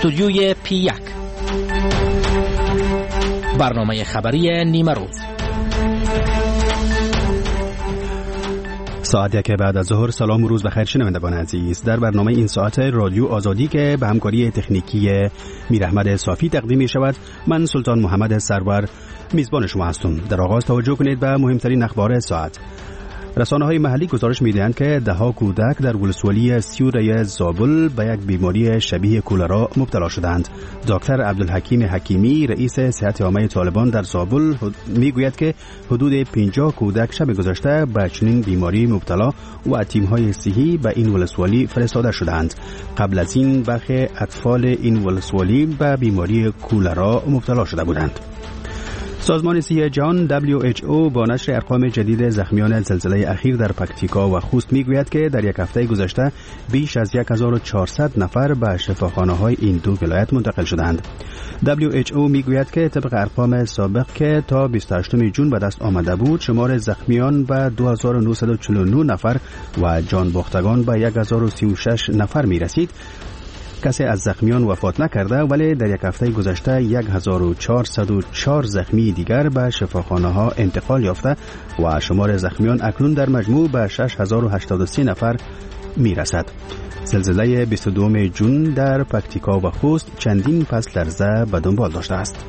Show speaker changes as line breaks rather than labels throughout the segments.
استودیوی P1 برنامه خبری نیمه روز.
ساعت 1 بعد از ظهر. سلام و روز بخیر شنوندگان عزیز. در برنامه این ساعت رادیو آزادی که به همکاری تکنیکی میراحمد صافی تقدیم می شود، من سلطان محمد سرور میزبان شما هستم. در آغاز توجه کنید به مهمترین اخبار ساعت. رسانه‌های محلی گزارش می‌دهند که ده‌ها کودک در ولسوالی سیوره زابل به یک بیماری شبیه کولرا مبتلا شدند. دکتر عبدالحکیم حکیمی رئیس صحت عامه طالبان در زابل میگوید که حدود 50 کودک شب گذشته به چنین بیماری مبتلا و تیم‌های صحی به این ولسوالی فرستاده شدند. قبل از این برخی اطفال این ولسوالی به بیماری کولرا مبتلا شده بودند. سازمان صحی جهان WHO با نشر ارقام جدید زخمیان زلزله اخیر در پکتیکا و خوست میگوید که در یک هفته گذشته بیش از 1400 نفر به شفاخانه‌های این دو ولایت منتقل شدند. WHO میگوید که طبق ارقام سابق که تا 28 جون به دست آمده بود، شمار زخمیان به 2949 نفر و جان باختگان به 1036 نفر میرسید. کسی از زخمیان وفات نکرده، ولی در یک هفته گذشته 1404 زخمی دیگر به شفاخانه ها انتقال یافته و شمار زخمیان اکنون در مجموع به 6083 نفر می رسد. زلزله 22 جون در پکتیکا و خوست چندین پس لرزه به دنبال داشته است.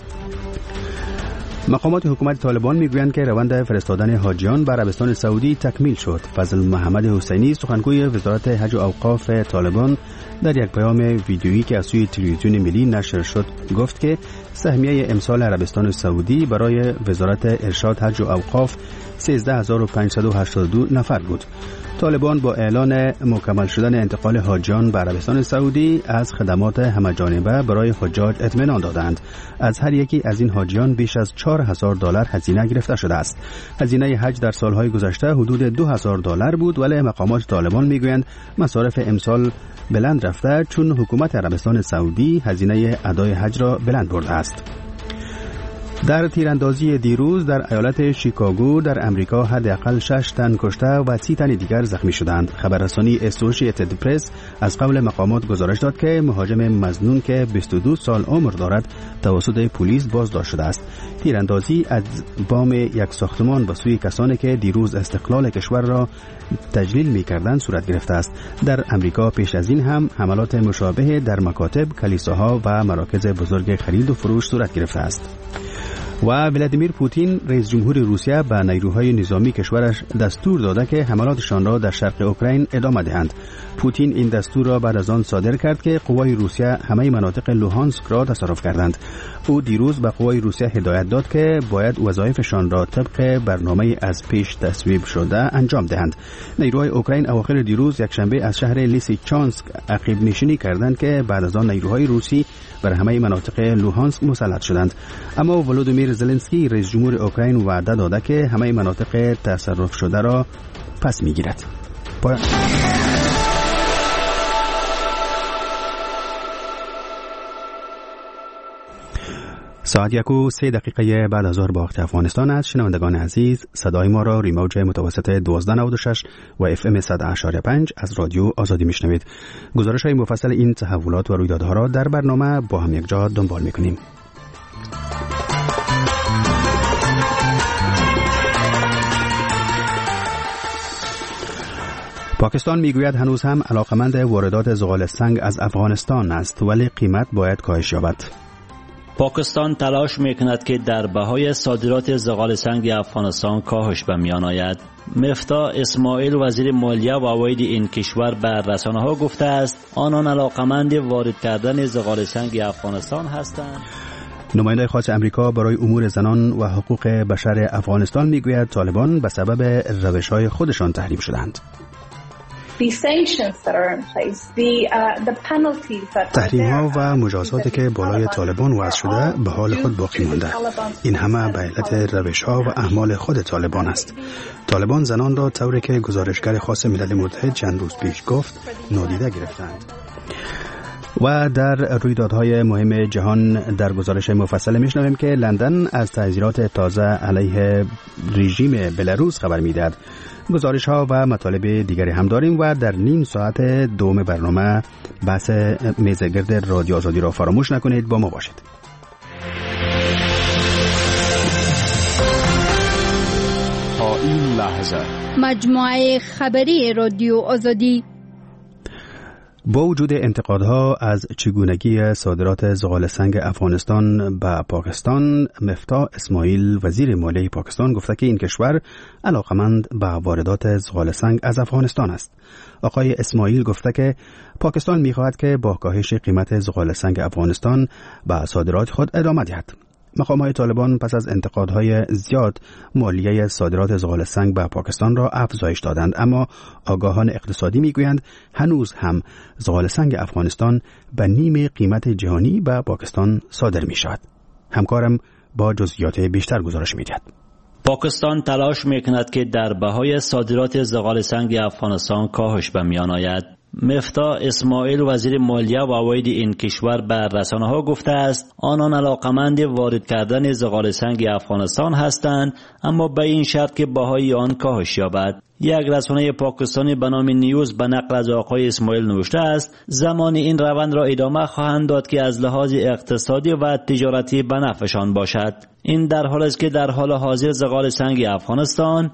مقامات حکومت طالبان میگویند که روند فرستادن حاجیان به عربستان سعودی تکمیل شد. فضل محمد حسینی سخنگوی وزارت حج و اوقاف طالبان در یک پیام ویدیویی که از سوی تلویزیون ملی نشر شد گفت که سهمیه امسال عربستان سعودی برای وزارت ارشاد حج و اوقاف 13582 نفر بود. طالبان با اعلان مکمل شدن انتقال حاجیان به عربستان سعودی از خدمات همه‌جانبه برای حجاج اطمینان دادند. از هر یکی از این حاجیان بیش از $4000 هزینه گرفته شده است. هزینه حج در سالهای گذشته حدود $2000 بود، ولی مقامات طالبان میگویند مصارف امسال بلند رفته چون حکومت عربستان سعودی هزینه ادای حج را بلند برده است. در تیراندازی دیروز در ایالت شیکاگو در امریکا حداقل 6 تن کشته و 30 تن دیگر زخمی شدند. خبررسانی اسوشییتد پرس از قبل مقامات گزارش داد که مهاجم مظنون که 22 سال عمر دارد توسط پلیس بازداشت شده است. تیراندازی از بام یک ساختمان به سوی کسانی که دیروز استقلال کشور را تجلیل می‌کردند صورت گرفته است. در امریکا پیش از این هم حملات مشابه در مکاتب، کلیساها و مراکز بزرگ خرید و فروش صورت گرفته است. و ولادیمیر پوتین رئیس جمهور روسیه به نیروهای نظامی کشورش دستور داده که حملاتشان را در شرق اوکراین ادامه دهند. پوتین این دستور را بعد از آن صادر کرد که قوای روسیه همه مناطق لوهانسک را تصرف کردند. او دیروز به قوای روسیه هدایت داد که باید وظایفشان را طبق برنامه از پیش تصویب شده انجام دهند. نیروهای اوکراین اواخر دیروز یکشنبه از شهر لیسیچانسک عقب نشینی کردند که بعد از آن نیروهای روسی بر همه مناطق لوهانسک مسلط شدند. اما ولودیمیر زلنسکی رئیس جمهور اوکراین وعده داده که همه مناطق تصرف شده را پس میگیرد. ساعت 1:03 بعد از ظهر با وقت افغانستان است. شنوندگان عزیز، صدای ما را روی متوسط 1296 و FM 100.5 از رادیو آزادی میشنوید. گزارش‌های مفصل این تحولات و رویدادها را در برنامه با هم یک جا دنبال میکنیم. پاکستان میگوید هنوز هم علاقمند واردات زغال سنگ از افغانستان است، ولی قیمت باید کاهش یابد.
پاکستان تلاش میکند که در بهای صادرات زغال سنگ افغانستان کاهش به میان آید. مفتاح اسماعیل وزیر مالیه و عواید این کشور به رسانه‌ها گفته است آنان علاقمند وارد کردن زغال سنگ افغانستان هستند.
نماینده خاص امریکا برای امور زنان و حقوق بشر افغانستان میگوید طالبان به سبب روش‌های خودشان تحریم شدند. تحریم‌ها و مجازاتی که بالای طالبان وضع شده به حال خود باقی مانده. این همه به علت روش‌ها و اعمال خود طالبان است. طالبان زنان را طوری که گزارشگر خاص ملل متحد چند روز پیش گفت نادیده گرفتند. و در رویدادهای مهم جهان در گزارش مفصل میشنویم که لندن از تعزیرات تازه علیه رژیم بلاروس خبر میدهد. گزارش ها و مطالب دیگری هم داریم و در نیم ساعت دوم برنامه بحث میزگرد رادیو آزادی را فراموش نکنید. با ما باشید.
تا این لحظه
مجموعه خبری رادیو آزادی.
با وجود انتقادها از چگونگی صادرات زغال سنگ افغانستان به پاکستان، مفتاح اسماعیل وزیر مالیه پاکستان گفته که این کشور علاقمند به واردات زغال سنگ از افغانستان است. آقای اسماعیل گفته که پاکستان می‌خواهد که با کاهش قیمت زغال سنگ افغانستان به صادرات خود ادامه دهد. مقام‌های طالبان پس از انتقادهای زیاد مالیه صادرات زغال سنگ به پاکستان را افزایش دادند، اما آگاهان اقتصادی میگویند هنوز هم زغال سنگ افغانستان به نیم قیمت جهانی به پاکستان صادر می شود. همکارم با جزئیات بیشتر گزارش می‌دهد.
پاکستان تلاش می‌کند که در بهای صادرات زغال سنگ افغانستان کاهش به میان آید. مفتاح اسماعیل وزیر مالیه و عواید این کشور به رسانه‌ها گفته است آنان علاقمند وارد کردن زغال سنگ افغانستان هستند، اما به این شرط که بهای آن کاهش یابد. یک رسانه پاکستانی به نام نیوز به نقل از آقای اسماعیل نوشته است زمان این روند را ادامه خواهند داد که از لحاظ اقتصادی و تجارتی به نفعشان باشد. این در حالی است که در حال حاضر زغال سنگ افغانستان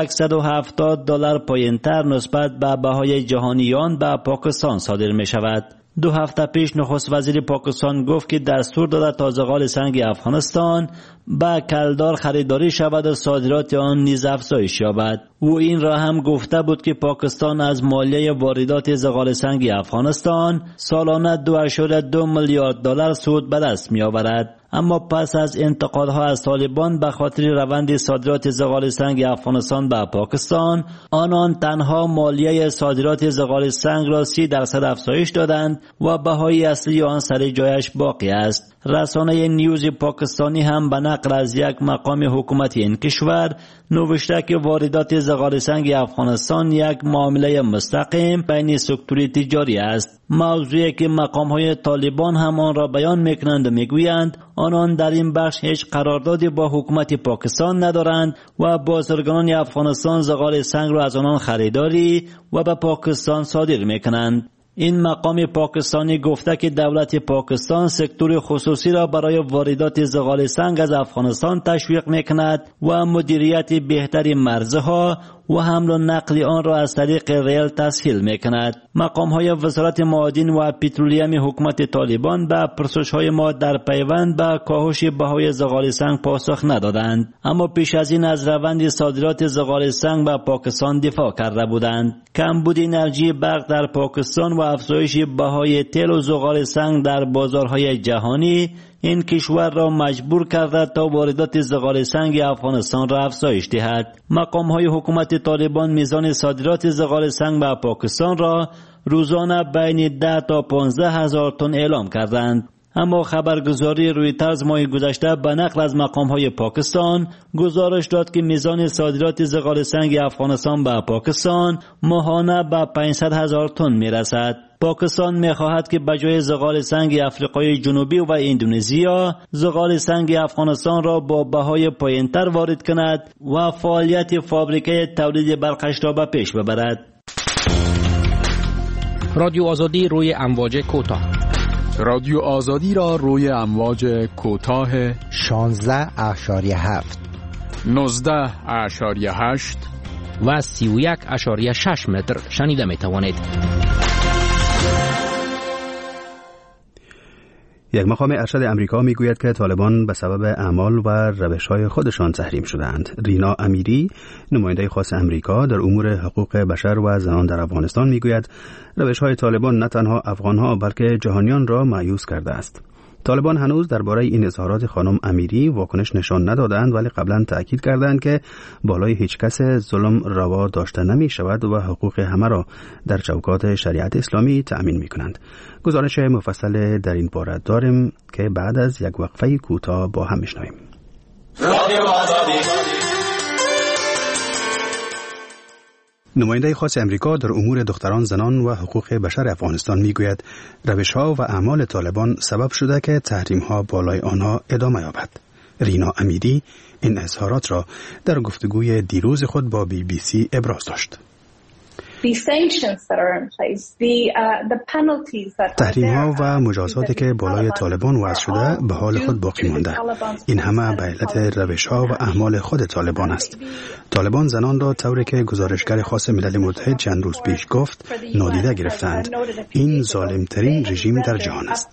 $170 پایین‌تر نسبت به بهای جهانی آن به پاکستان صادر می شود. 2 هفته پیش نخست وزیر پاکستان گفت که دستور داده تا زغال سنگ افغانستان با کلدار خریداری شود و صادرات آن نیز افزایش یابد. او این را هم گفته بود که پاکستان از مالیه واردات زغال سنگ افغانستان سالانه $2.2 میلیارد سود به دست می آورد. اما پس از انتقادها از طالبان به خاطر روند صادرات زغال سنگ افغانستان به پاکستان، آنان تنها مالیه صادرات زغال سنگ را 30% افزایش دادند و بهای اصلی آن سر جایش باقی است. رسانه نیوز پاکستانی هم به نقل از یک مقام حکومتی این کشور نوشته که واردات زغال سنگ افغانستان یک معامله مستقیم بین سکتوری تجاری است. موضوعی که مقام‌های طالبان هم آن را بیان می‌کنند و می‌گویند آنان در این بخش هیچ قراردادی با حکومت پاکستان ندارند و بازرگانان افغانستان زغال سنگ را از آنان خریداری و به پاکستان صادر می‌کنند. این مقام پاکستانی گفته که دولت پاکستان سکتور خصوصی را برای واردات زغال سنگ از افغانستان تشویق می‌کند و مدیریت بهتری مرزها و حمل و نقل آن را از طریق ریل تسهیل می‌کند. مقام‌های وزارت معادن و پترولیم حکومت طالبان به پرسش‌های ما در پیوند به کاهش بهای زغال سنگ پاسخ ندادند، اما پیش از این از روند صادرات زغال سنگ به پاکستان دفاع کرده بودند. کمبود انرژی برق در پاکستان و افزایش بهای تیل و زغال سنگ در بازارهای جهانی این کشور را مجبور کرده تا واردات زغال سنگ افغانستان را افزایش دهد. مقام‌های حکومت طالبان میزان صادرات زغال سنگ به پاکستان را روزانه بین 10 تا 15 هزار تن اعلام کردند. اما خبرگزاری رویترز ماه گذشته به نقل از مقام‌های پاکستان گزارش داد که میزان صادرات زغال سنگ افغانستان به پاکستان ماهانه به 500 هزار تن میرسد. پاکستان می‌خواهد که بجای زغال سنگ آفریقای جنوبی و اندونزیا زغال سنگ افغانستان را با بهای پایین‌تر وارد کند و فعالیت فابریکه تولید برقش را به پیش ببرد.
رادیو آزادی روی امواج کوتاه.
رادیو آزادی را روی امواج کوتاه
16.7
19.8
و 31.6 متر شنیده می توانید.
یک مقام ارشد امریکا میگوید که طالبان به سبب اعمال و روش‌های خودشان تحریم شدند. رینا امیری، نماینده خاص امریکا در امور حقوق بشر و زنان در افغانستان میگوید روش‌های طالبان نه تنها افغان‌ها بلکه جهانیان را مایوس کرده است. طالبان هنوز درباره این اظهارات خانم امیری واکنش نشان ندادند، ولی قبلا تأکید کردند که بالای هیچ کس ظلم روا داشته نمی شود و حقوق همه را در چوکات شریعت اسلامی تأمین می کنند. گزارش مفصل در این باره داریم که بعد از یک وقفه کوتاه با هم میشنویم. نماینده خاص امریکا در امور دختران، زنان و حقوق بشر افغانستان میگوید روش‌ها و اعمال طالبان سبب شده که تحریم‌ها بالای آنها ادامه یابد. رینا امیری این اظهارات را در گفتگوی دیروز خود با BBC ابراز داشت. تحریم‌ها و مجازاتی که بالای طالبان وضع شده به حال خود باقی مانده. این همه به علت روش‌ها و اعمال خود طالبان است. طالبان زنان را طوری که گزارشگر خاص ملل متحد چند روز پیش گفت نادیده گرفتند. این ظالم‌ترین رژیم در جهان است.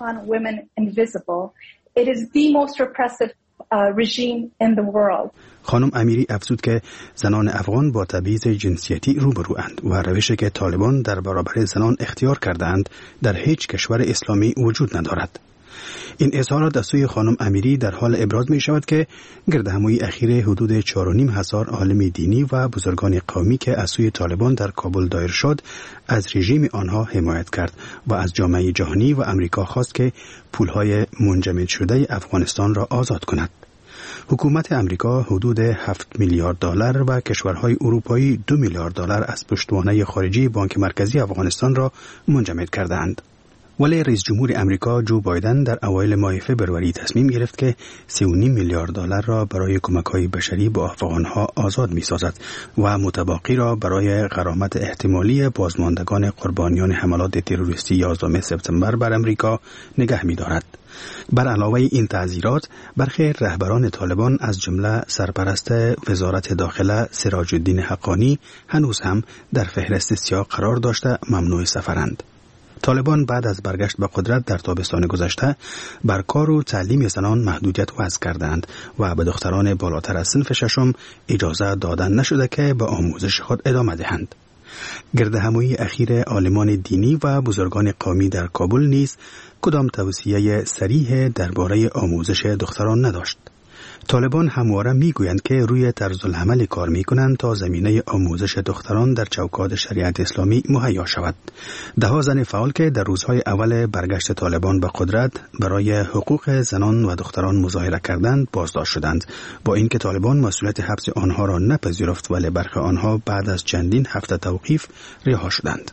خانم امیری افزود که زنان افغان با تبعیض جنسیتی روبروند و روشی که طالبان در برابر زنان اختیار کردند در هیچ کشور اسلامی وجود ندارد. این اظهارات از سوی خانم امیری در حال ابراز می شود که گردهمایی اخیر حدود 4,500 عالم دینی و بزرگان قومی که از سوی طالبان در کابل دایر شد از رژیم آنها حمایت کرد و از جامعه جهانی و امریکا خواست که پولهای منجمد شده افغانستان را آزاد کند. حکومت امریکا حدود 7 میلیارد دلار و کشورهای اروپایی 2 میلیارد دلار از پشتوانه خارجی بانک مرکزی افغانستان را منجمد کردند. ولی رئیس جمهور امریکا جو بایدن در اوایل ماه فوریه تصمیم گرفت که 3.5 میلیارد دلار را برای کمک‌های بشری به افغان‌ها آزاد می‌سازد و متبقی را برای غرامت احتمالی بازماندگان قربانیان حملات تروریستی 11 سپتامبر بر امریکا نگه می‌دارد. بر علاوه این تعزیرات برخی رهبران طالبان از جمله سرپرست وزارت داخله سراج الدین حقانی هنوز هم در فهرست سیاه قرار داشته ممنوع سفرند. طالبان بعد از برگشت به قدرت در تابستان گذشته بر کار و تعلیم زنان محدودیت وضع کردند و به دختران بالاتر از صنف ششم اجازه دادن نشده که به آموزش خود ادامه دهند. گردهمایی اخیر عالمان دینی و بزرگان قومی در کابل نیز کدام توصیه صریح درباره آموزش دختران نداشت. طالبان همواره میگویند که روی طرز العمل کار میکنند تا زمینه آموزش دختران در چوکات شریعت اسلامی مهیا شود. ده زن فعال که در روزهای اول برگشت طالبان به قدرت برای حقوق زنان و دختران مظاهره کردند بازداشت شدند، با اینکه طالبان مسئولیت حبس آنها را نپذیرفت، ولی برخی آنها بعد از چندین هفته توقیف رها شدند.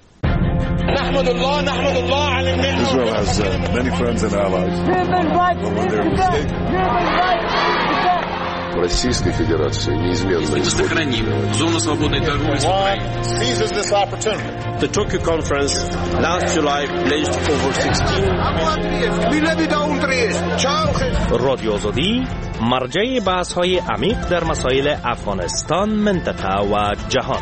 نحمد الله على النعمة. Israel has many friends and allies. Российской Федерации неизменно
сохраним зону свободной торговли с Украиной.
Seizes this opportunity.
The Tokyo conference last July pledged over 16
رادیو آزادی مرجع بحث‌های عمیق در مسائل افغانستان، منطقه و جهان.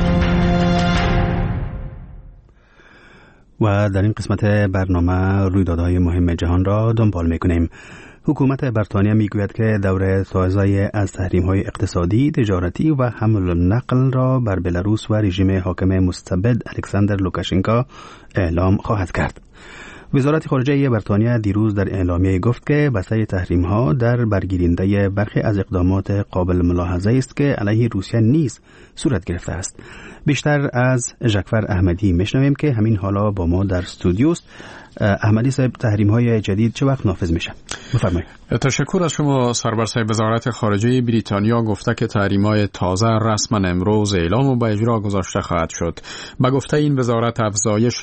و در این قسمت برنامه رویدادهای مهم جهان را دنبال می‌کنیم. حکومت بریتانیا میگوید که دور تازه از تحریم‌های اقتصادی، تجارتی و حمل و نقل را بر بلاروس و رژیم حاکم مستبد الکساندر لوکاشنکو اعلام خواهد کرد. وزارت خارجه بریتانیا دیروز در اعلامیه گفت که بسته تحریم‌ها در برگیرنده برخی از اقدامات قابل ملاحظه است که علیه روسیه نیز صورت گرفته است. بیشتر از ژکفر احمدی میشنویم که همین حالا با ما در استودیوست. احمدی صاحب، تحریم‌های جدید چه وقت نافذ میشه؟ بفرمایید.
تشکر از شما. سربرسر وزارت خارجه بریتانیا گفته که تحریم‌های تازه رسما امروز اعلام و به اجرا گذاشته خواهد شد. به گفته این وزارت افزایش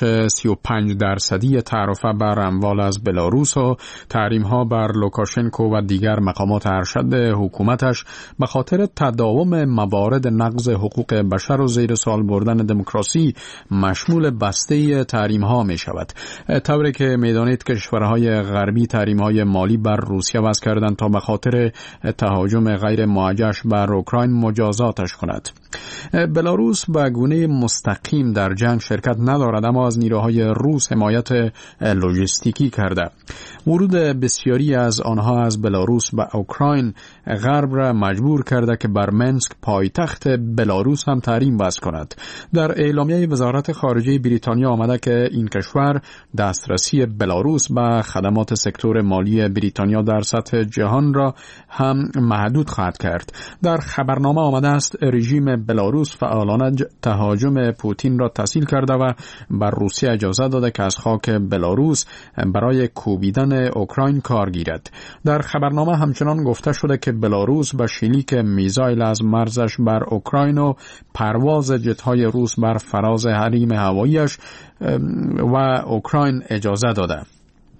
35% تعرفه بر اموال از بلاروس و تحریم‌ها بر لوکاشنکو و دیگر مقامات ارشد حکومتش به خاطر تداوم موارد نقض حقوق بشر و زیر سوال بردن دموکراسی مشمول بسته تحریم‌ها می‌شود. طوری که می‌دانید کشورهای غربی تحریم‌های مالی بر روسیه وضع کردند تا به خاطر تهاجم غیر موجهش بر اوکراین مجازاتش کند. بلاروس به گونه مستقیم در جنگ شرکت ندارد، اما از نیروهای روس حمایت لوجستیکی کرده. ورود بسیاری از آنها از بلاروس به اوکراین غرب را مجبور کرده که بر منسک پایتخت بلاروس هم تحریم وضع کند. در اعلامیه وزارت خارجه بریتانیا آمده که این کشور دسترسی بلاروس به خدمات سکتور مالی بریتانیا در سطح جهان را هم محدود خواهد کرد. در خبرنامه آمده است رژیم بلاروس فعالانه تهاجم پوتین را تسهیل کرده و بر روسیه اجازه داده که از خاک بلاروس برای کوبیدن اوکراین کار گیرد. در خبرنامه همچنان گفته شده که بلاروس به شلیک میزایل از مرزش بر اوکراین و پرواز جت‌های روس بر فراز حریم هواییش و اوکراین اجازه داده.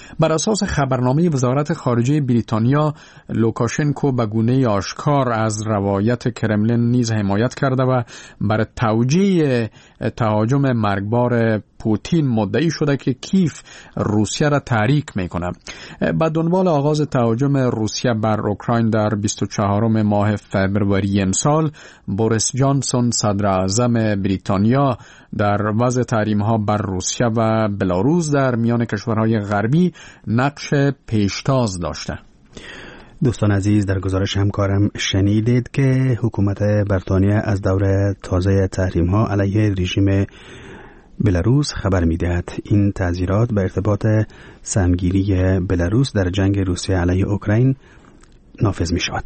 بر اساس خبرنامه وزارت خارجه بریتانیا، لوکاشنکو به گونه آشکار از روایت کرملین نیز حمایت کرده و برای توجیه تهاجم مرگبار پوتین مدعی شده که کیف روسیه را تحریک میکنه. با دنبال آغاز تهاجم روسیه بر اوکراین در 24 ماه فوریه امسال، بوریس جانسون صدر اعظم بریتانیا در وضع تحریم‌ها بر روسیه و بلاروس در میان کشورهای غربی نقش پیشتاز داشته.
دوستان عزیز، در گزارش همکارم شنیدید که حکومت بریتانیا از دور تازه تحریم‌ها علیه رژیم بلاروس خبر می‌دهد. این تعزیرات به ارتباط سهمگیری بلاروس در جنگ روسیه علیه اوکراین نافذ می‌شود.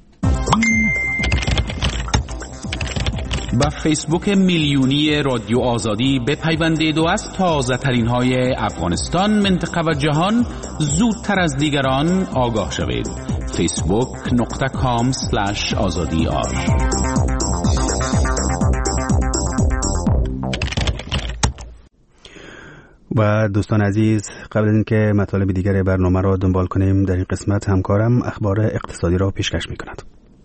با فیسبوک میلیونی رادیو آزادی بپیوندید و از تازه ترین های افغانستان، منطقه و جهان زودتر از دیگران آگاه شوید. facebook.com/azadi.ir.
و دوستان عزیز، قبل از اینکه مطالب دیگر برنامه را دنبال کنیم، در این قسمت همکارم اخبار اقتصادی را پیشکش می‌کند.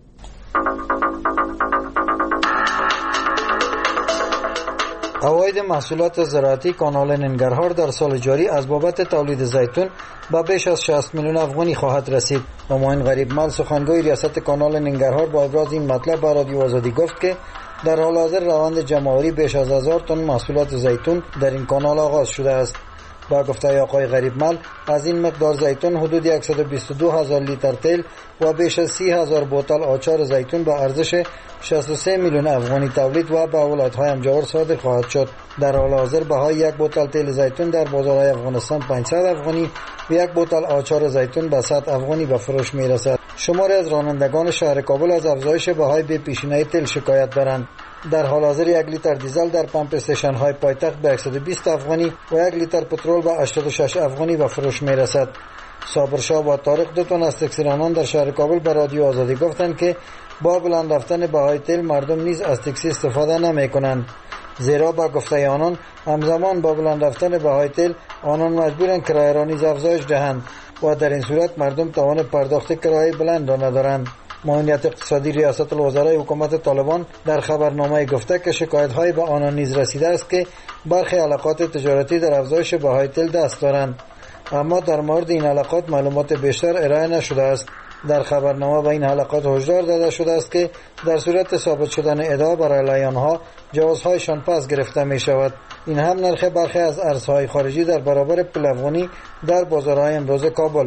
عواید محصولات زراعتی کانال ننگرهار در سال جاری از بابت تولید زیتون به بیش از 60 میلیون افغانی خواهد رسید. همایون غریبمل، سخنگوی ریاست کانال ننگرهار، با ابراز این مطلب به رادیو آزادی گفت که در حال حاضر روند جمع‌آوری بیش از 1000 تن محصولات زیتون در این کانال آغاز شده است. با گفته آقای غریبمل، از این مقدار زیتون حدود 122,000 لیتر تیل و بیش از 30,000 بوتل آچار زیتون با ارزش 63 میلیون افغانی تولید و به ولایت‌های امجاور صادر خواهد شد. در حال حاضر بهای یک بوتل تیل زیتون در بازارهای افغانستان 500 افغانی و یک بوتل آچار زیتون به 100 افغانی به فروش می‌رسد. شماری از رانندگان شهر کابل از افزایش بهای بی پیشینه تیل شکایت دارند. در حال حاضر 1 لیتر دیزل در پمپ استیشن های پایتخت به 120 افغانی و 1 لیتر پترول به 86 افغانی به فروش می رسد. صابر شاه و طارق، 2 تن از تاکسی رانان در شهر کابل به رادیو آزادی گفتند که با بلند رفتن بهای تیل مردم نیز از تاکسی استفاده نمی کنند، زیرا با گفته آنان همزمان با بلند رفتن بهای تیل آنان مجبورند کرایه را نیز افزایش دهند و در این صورت مردم توان پرداخت کرایه بلند را ندارند. معاونیت اقتصادی ریاست الوزرای حکومت طالبان در خبرنامه گفته که شکایت‌های به آنان نیز رسیده است که برخی علاقات تجارتی در افزایش بهای تیل دست دارند، اما در مورد این علاقات معلومات بیشتر ارائه نشده است. در خبرنامه به این علاقات هشدار داده شده است که در صورت ثابت شدن ادعا برای علیه آنها جوازهایشان پس گرفته می شود. این هم نرخ برخی از ارزهای خارجی در برابر پول افغانی در بازارهای امروز کابل: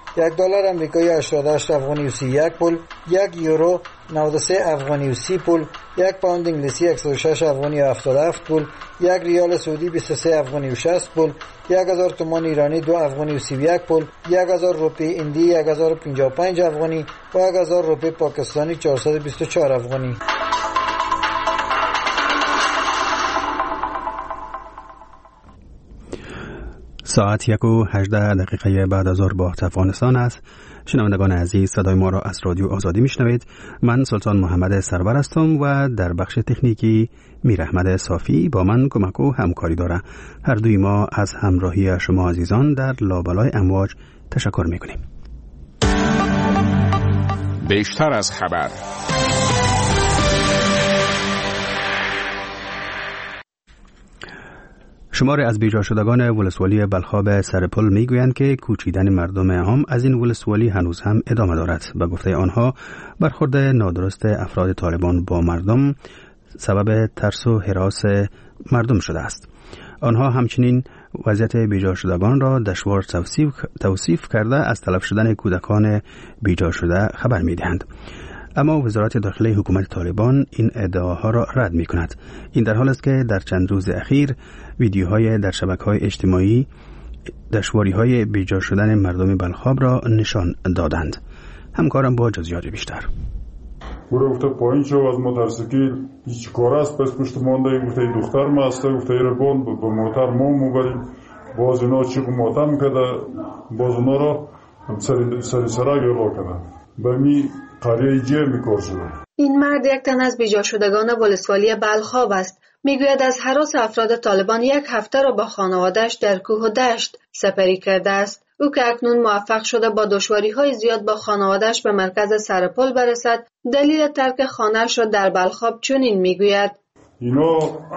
$1 امریکایی 88 افغانی و 31 پول، 1 یورو 93 افغانی و 30 پول، 1 پوند انگلیسی 106 افغانی و 77 پول، 1 ریال سعودی 23 افغانی و 60 پول، 1000 تومان ایرانی 2 افغانی و 31 پول، 1000 روپی هندی 1055 افغانی و 1000 روپی پاکستانی 424 افغانی.
ساعت 1:18 بعد از ظهر با افغانستان است. شنوندگان عزیز، صدای ما را از رادیو آزادی میشنوید. من سلطان محمد سرور هستم و در بخش تکنیکی میر احمد صافی با من کمک و همکاری داره. هر دوی ما از همراهی شما عزیزان در لابلای امواج تشکر میکنیم.
بیشتر از خبر.
شماری از بیجا شدگان ولسوالی بلخاب سرپل میگویند که کوچیدن مردم عام از این ولسوالی هنوز هم ادامه دارد. به گفته آنها برخورد نادرست افراد طالبان با مردم سبب ترس و هراس مردم شده است. آنها همچنین وضعیت بیجا شدگان را دشوار توصیف کرده از تلف شدن کودکان بیجا شده خبر میدهند. اما وزارت داخلی حکومت طالبان این ادعاها را رد می کند. این در حال است که در چند روز اخیر ویدیوهای در شبکه‌های اجتماعی دشواری‌های بیجا شدن مردم بلخاب را نشان دادند. همکارم با جزئیات بیشتر.
گفته پایین شو از موتورسیکل هیچ کار است پس پشت مانده گفته دختر ما است گفته ربون به موتور ما میبریم باز اینا چی ماتم کرده باز اونا را سر گرو کرده به می قریه جمع کار شده.
این مرد یک تن از بیجا شدگان ولسوالی بلخاب است. میگوید از هراس افراد طالبان 1 هفته را با خانواده‌اش در کوه و دشت سپری کرده است. او که اکنون موفق شده با دشواری‌های زیاد با خانواده‌اش به مرکز سرپل برسد، دلیل ترک خانه‌اش را در بلخاب چنین میگوید:
اینا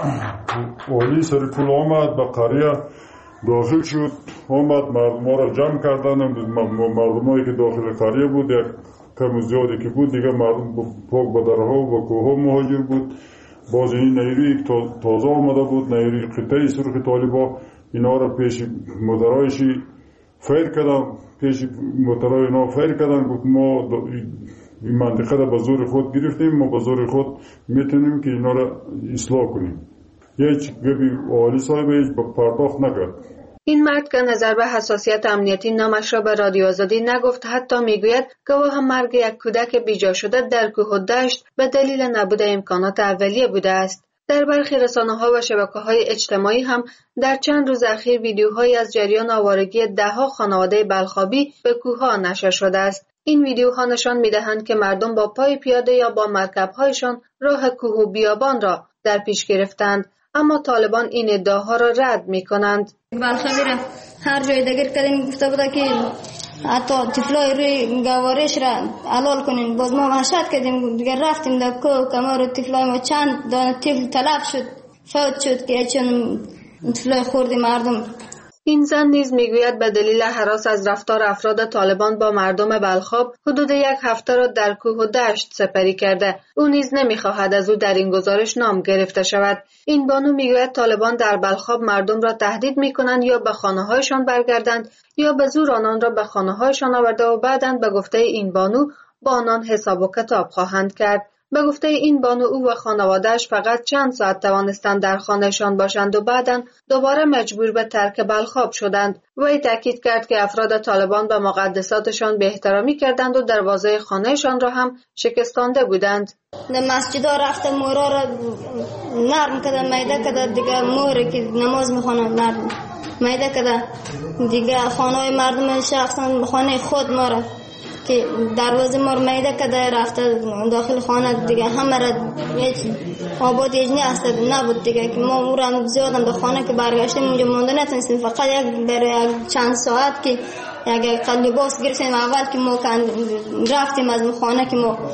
والی سرپل آمد به قریه داخل شد، آمد ما را جمع کردن. مردمایی که داخل قریه بود یک کم زیادی که بود دیگه مردم پاک به درها و به کوه ها مهاجر بود. باز این نیروی تازه آمده بود، نیروی قطعی سرخ طالبا، اینا را پیش مدرایشی فیر کردن، پیش مدرای اینا فیر کردن. گفت ما این منطقه را به زور خود گرفتیم، ما به زور خود میتونیم که اینا را اصلاح کنیم. هیچ گبی والی صاحب هیچ پرداخت نکرد.
این مرد که نظر به حساسیت امنیتی نامش را به رادیو آزادی نگفت، حتی میگوید گواه مرگ یک کودک بیجا شده در کوه و دشت به دلیل نبود امکانات اولیه بوده است. در برخی رسانه‌ها و شبکه‌های اجتماعی هم در چند روز اخیر ویدیوهایی از جریان آوارگی ده‌ها خانواده بلخابی به کوه‌ها نشر شده است. این ویدیوها نشان می‌دهند که مردم با پای پیاده یا با مرکب‌هایشان راه کوه و بیابان را در پیش گرفتند، اما طالبان این ادعاها را رد می‌کنند.
بلخابی را هر جای دیگر کردیم، گفته بوده که حتی طفلای روی گوارش را علال کنیم. باز ما وحشت کردیم، دیگر رفتیم در کوه کمار و طفلای ما چند دانه طفل تلف شد، فوت شد که چون طفلای خوردی مردم.
این زن نیز میگوید به دلیل هراس از رفتار افراد طالبان با مردم بلخاب حدود یک هفته را در کوه و دشت سپری کرده. او نیز نمیخواهد از او در این گزارش نام گرفته شود. این بانو میگوید طالبان در بلخاب مردم را تهدید میکنند یا به خانه‌هایشان برگردند یا به زور آنان را به خانه‌هایشان آورده و بعداً به گفته این بانو با آنان حساب و کتاب خواهند کرد. به گفته این بانو او و خانواده‌اش فقط چند ساعت توانستند در خانهشان باشند و بعداً دوباره مجبور به ترک بلخاب شدند. وی تاکید کرد که افراد طالبان به مقدساتشان بی‌احترامی کردند و دروازه خانهشان را هم شکستانده بودند.
در مسجدها رفته مورا را نرم کرده، میده کرده، دیگه موری که نماز میخوانند نرم میده کرده، دیگه خانه مردم شخصا خانه خود ما را که دروازه ما رو میده کرده رفته داخل خانه، دیگه همه را هیچ آباد اجنی هست نبود دیگه که ما او را زیادم به خانه که برگشتیم اونجا مونده نتونستیم، فقط یک چند ساعت که یک لباس گرفتیم. اول که ما رفتیم از خانه که ما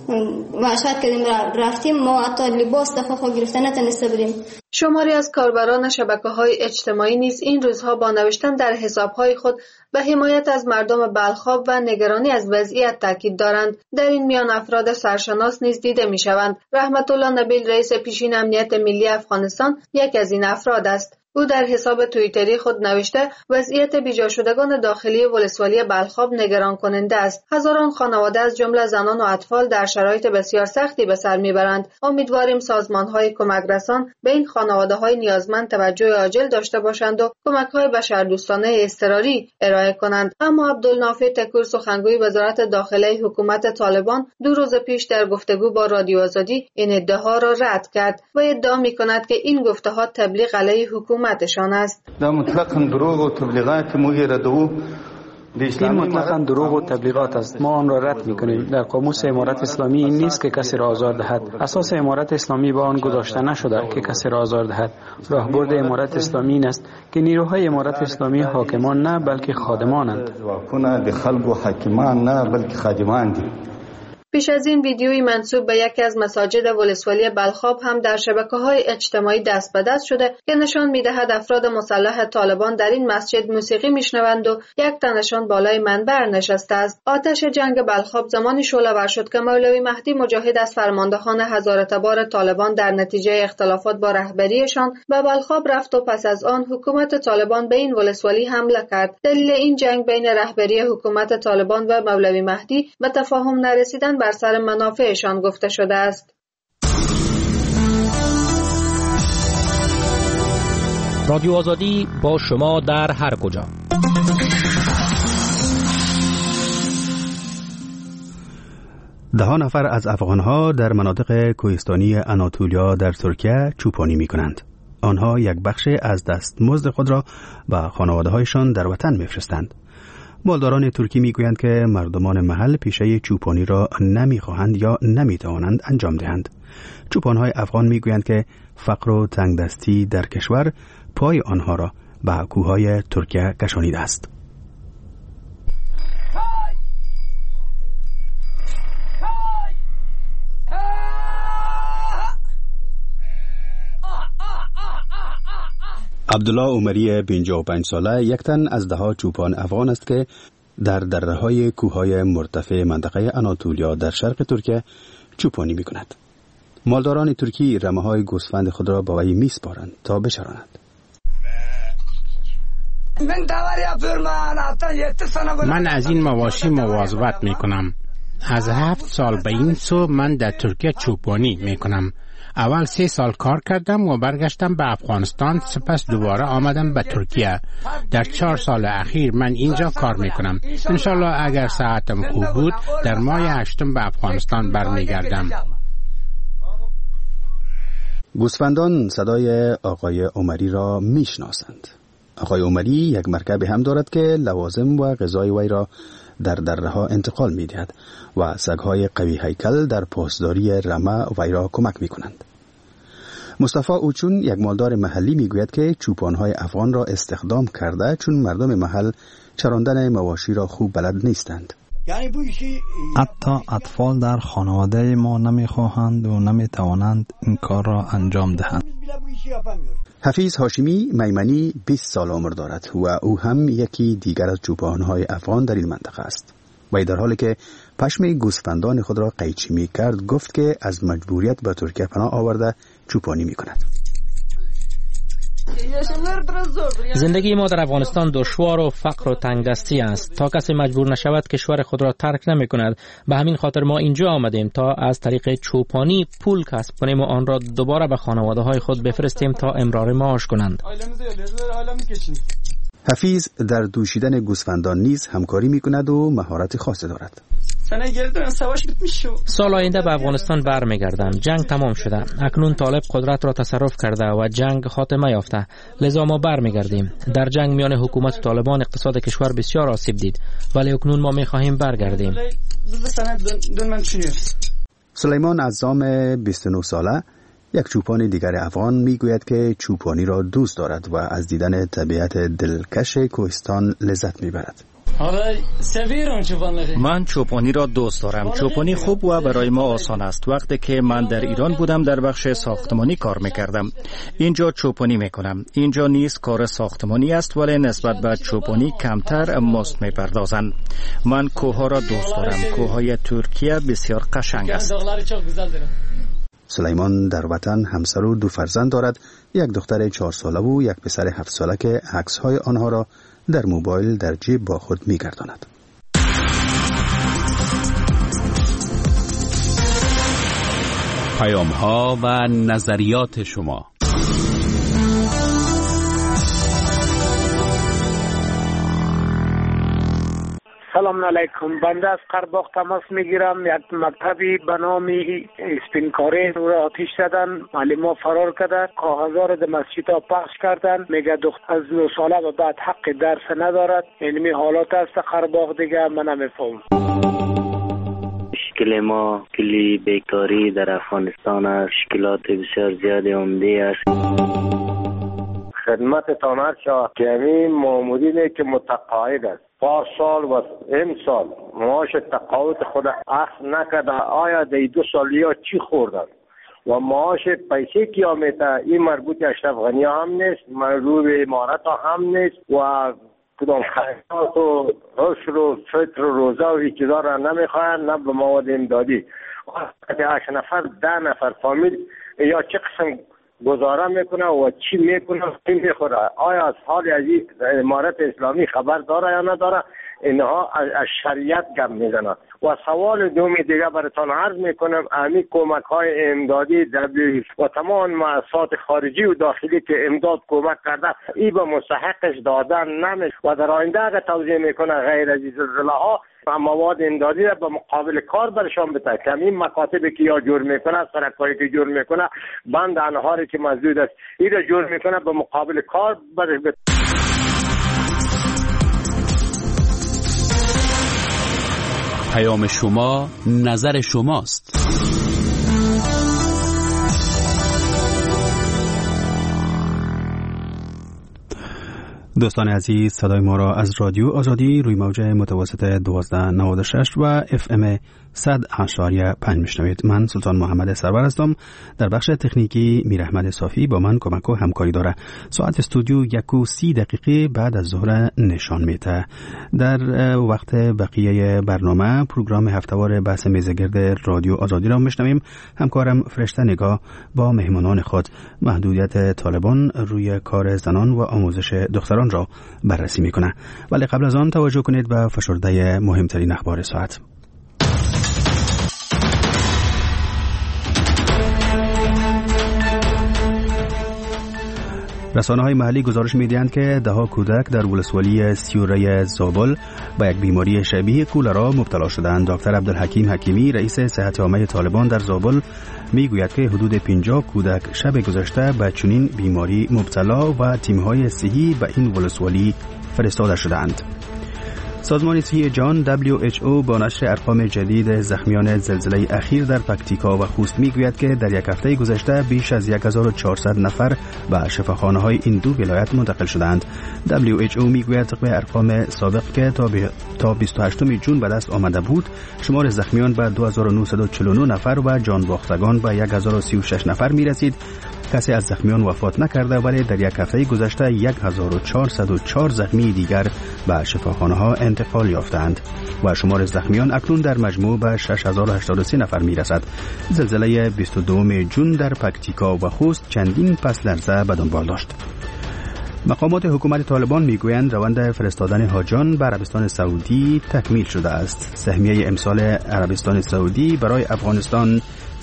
وحشت کردیم رفتیم، ما حتی لباس دفعه گرفته نتونسته بودیم.
شماری از کاربران شبکه‌های اجتماعی نیز این روزها با نوشتن در حساب‌های خود به حمایت از مردم بلخاب و نگرانی از وضعیت تاکید دارند. در این میان افراد سرشناس نیز دیده می‌شوند. رحمت الله نبیل رئیس پیشین امنیت ملی افغانستان یک از این افراد است. او در حساب توییتری خود نوشته وضعیت بیجا شدگان داخلی ولسوالی بلخاب نگران کننده است. هزاران خانواده از جمله زنان و اطفال در شرایط بسیار سختی به سر میبرند. امیدواریم سازمان‌های کمک رسان به این خانواده‌های نیازمند توجه عاجل داشته باشند و کمک‌های بشردوستانه اضطراری ارائه کنند. اما عبدالنافع تکور سخنگوی وزارت داخله حکومت طالبان 2 روز پیش در گفتگو با رادیو آزادی این ادعاها را رد کرد و ادعا می‌کند که این گفته‌ها تبلیغ علیه حکومتشان است.
دا مطلقاً دروغ و تبلیغات مغیردو.
این مطلقاً دروغ و تبلیغات است. ما آن را رد می‌کنیم. در قاموس امارت اسلامی این نیست که کسی را آزار دهد. اساس امارت اسلامی با آن گذاشته نشده که کسی را آزار دهد. راهبرد امارت اسلامی این است که نیروهای امارت اسلامی حاکمان نه بلکه خادمانند.
د خلکو حاکمان نه بلکه خادمان.
پیش از این ویدیویی منسوب به یکی از مساجد ولسوالی بلخاب هم در شبکه‌های اجتماعی دست به دست شده که نشان می‌دهد افراد مسلح طالبان در این مسجد موسیقی میشنوند و یک تنشان بالای منبر نشسته است. آتش جنگ بلخاب زمانی شعله‌ور شد که مولوی مهدی مجاهد از فرماندهان هزاره‌تبار طالبان در نتیجه اختلافات با رهبریشان به بلخاب رفت و پس از آن حکومت طالبان به این ولسوالی حمله کرد. دلیل این جنگ بین رهبری حکومت طالبان و مولوی مهدی به تفاهم نرسیدن بر سر منافعشان گفته شده است.
رادیو آزادی با شما در هر کجا.
ده نفر از افغانها در مناطق کوهستانی آناتولیا در ترکیه چوپانی می کنند. آنها یک بخش از دستمزد خود را به خانواده‌هایشان در وطن می‌فرستند. مالداران ترکی میگویند که مردمان محل پیشه چوپانی را نمیخواهند یا نمیتوانند انجام دهند. چوپانهای افغان میگویند که فقر و تنگدستی در کشور پای آنها را به کوههای ترکیه کشانیده است. عبدالله عمری 55 ساله یک تن از 10 چوپان افغان است که در دره‌های کوههای مرتفع منطقه آناتولیا در شرق ترکیه چوپانی می‌کند. مالداران ترکی رمه‌های گوسفند خود را با وی می‌سپارند تا بچراند.
من از این مواشی مواظبت می‌کنم. از 7 سال به این سو من در ترکیه چوپانی می‌کنم. اول 3 سال کار کردم و برگشتم به افغانستان، سپس دوباره آمدم به ترکیه. در 4 سال اخیر من اینجا کار میکنم. انشالله اگر ساعتم خوب بود در ماه 8 به افغانستان برمیگردم.
گوسفندان صدای آقای عمری را میشناسند. آقای عمری یک مرکب هم دارد که لوازم و غذای وی را در دره‌ها انتقال می‌دهد و سگ‌های قوی هیکل در پاسداری رمه وی را کمک می‌کنند. مصطفی اوچون یک مالدار محلی می‌گوید که چوپان‌های افغان را استخدام کرده چون مردم محل چراندن مواشی را خوب بلد نیستند.
حتی اطفال در خانواده ما نمی‌خواهند و نمی‌توانند این کار را انجام دهند.
حفیظ هاشمی میمنی 20 سال عمر دارد و او هم یکی دیگر از چوپان‌های افغان در این منطقه است. وی در حالی که پشم گوسفندان خود را قیچی می کرد گفت که از مجبوریت به ترکیه پناه آورده چوپانی می کند.
زندگی ما در افغانستان دشوار و فقر و تنگدستی است. تا کسی مجبور نشود کشور خود را ترک نمی کند. به همین خاطر ما اینجا آمدیم تا از طریق چوپانی پول کسب کنیم و آن را دوباره به خانواده های خود بفرستیم تا امرار معاش کنند.
حفیظ در دوشیدن گوسفندان نیز همکاری می کند و مهارت خاصی دارد.
سال آینده به افغانستان برمیگردم. جنگ تمام شده. اکنون طالب قدرت را تصرف کرده و جنگ خاتمه یافته. لذا ما برمیگردیم. در جنگ میان حکومت و طالبان اقتصاد کشور بسیار آسیب دید، ولی اکنون ما میخواهیم برگردیم.
سلیمان عزام 29 ساله یک چوپان دیگر افغان میگوید که چوپانی را دوست دارد و از دیدن طبیعت دلکش کوهستان لذت میبرد.
من چوپانی را دوست دارم. چوپانی خوب و برای ما آسان است. وقتی که من در ایران بودم در بخش ساختمانی کار میکردم. اینجا چوپانی میکنم. اینجا نیز کار ساختمانی است ولی نسبت به چوپانی کمتر مزد میپردازند. من کوهها را دوست دارم. کوههای ترکیه بسیار قشنگ است.
سلیمان در وطن همسر و 2 فرزند دارد، یک دختر 4 ساله و یک پسر 7 ساله که عکس‌های آنها را در موبایل در جیب با خود می‌گرداند.
پیام‌ها و نظریات شما.
سلام علیکم. بنده از قرباغ تماس میگیرم. یک مکتبی به نام اسپینکاری رو آتش زدن، معلم ها فرار کردن، کاغذها رو در مسجد ها پخش کردن. میگه دختر از 9 ساله و بعد حق درس ندارد. اینمی حالات است قرباغ دیگه من نمیفهم.
مشکل ما کلی بیکاری در افغانستان است. مشکلات بسیار زیادی عمده است.
خدمتتان هر شاه که همین مامورینه که متقاعد است پارسال و امسال معاش تقاعد خود اخذ نکرده. آیا در 2 سال یا چی خوردن و معاش پیسه که آمیته این مربوط اشرف غنی هم نیست، مربوط امارت هم نیست و کدام خیرات و عشر و فطر و روزه و این چیزا را نمیخواهند، نه به مواد امدادی. 8 نفر 10 نفر فامیل یا چه قسم گزاره میکنه و چی میکنه چی میخوره. آیا از حال از امارت اسلامی خبر داره یا نداره؟ اینها از شریعت گپ میزنه. و سوال دومی دیگه براتون عرض میکنم، امی کمک های امدادی و تمام مؤسسات خارجی و داخلی که امداد کمک کرده ای به مستحقش دادن نمیشه و در آینده اگه توضیح میکنه غیر از زلزله ها مواد امدادی را به مقابل کار برشان بده. که این مکاتبی که یا جور میکنه، سرکایی که جور میکنه، بند انهاری که مسدود است این را جور میکنه به مقابل کار برش بده.
پیام شما نظر شماست.
دوستان عزیز، صدای ما را از رادیو آزادی روی موج متوسط 1296 و FM 100.5 میشنوید. من سلطان محمد سرور هستم. در بخش تکنیکی میر احمد صافی با من کمک و همکاری داره. ساعت استودیو 1:30 بعد از ظهر نشان میده. در وقت بقیه برنامه پروگرام هفتهوار بحث میزگرد رادیو آزادی را میشنویم. همکارم فرشته نگاه با مهمانان خود محدودیت طالبان روی کار زنان و آموزش دختران را بررسی میکنه. ولی قبل از آن توجه کنید به فشرده مهمترین اخبار ساعت. رسانه‌های محلی گزارش می‌دهند که ده‌ها کودک در ولسوالی سیوره زابل با یک بیماری شبیه کولرا مبتلا شدند. دکتر عبدالحکیم حکیمی رئیس صحت عامه طالبان در زابل میگوید که حدود 50 کودک شب گذشته به چنین بیماری مبتلا و تیم‌های صحی به این ولسوالی فرستاده شدند. سازمان صحی جهان WHO با نشر ارقام جدید زخمیان زلزله اخیر در پکتیکا و خوست میگوید که در یک هفته گذشته بیش از 1400 نفر به شفاخانه‌های این دو ولایت منتقل شدند. WHO میگوید طبق ارقام سابق که تا 28 جون به دست آمده بود، شمار زخمیان به 2949 نفر و جان باختگان به 1036 نفر میرسید. کسی از زخمیان وفات نکرده، ولی در یک هفته گذشته 1404 زخمی دیگر به شفاخانه‌ها انتقال یافتند و شمار زخمیان اکنون در مجموع به 6083 نفر میرسد. زلزله 22 جون در پکتیکا و خوست چندین پس لرزه به دنبال داشت. مقامات حکومت طالبان میگویند روند فرستادن حاجان به عربستان سعودی تکمیل شده است. سهمیه امسال عربستان سعودی برای افغانستان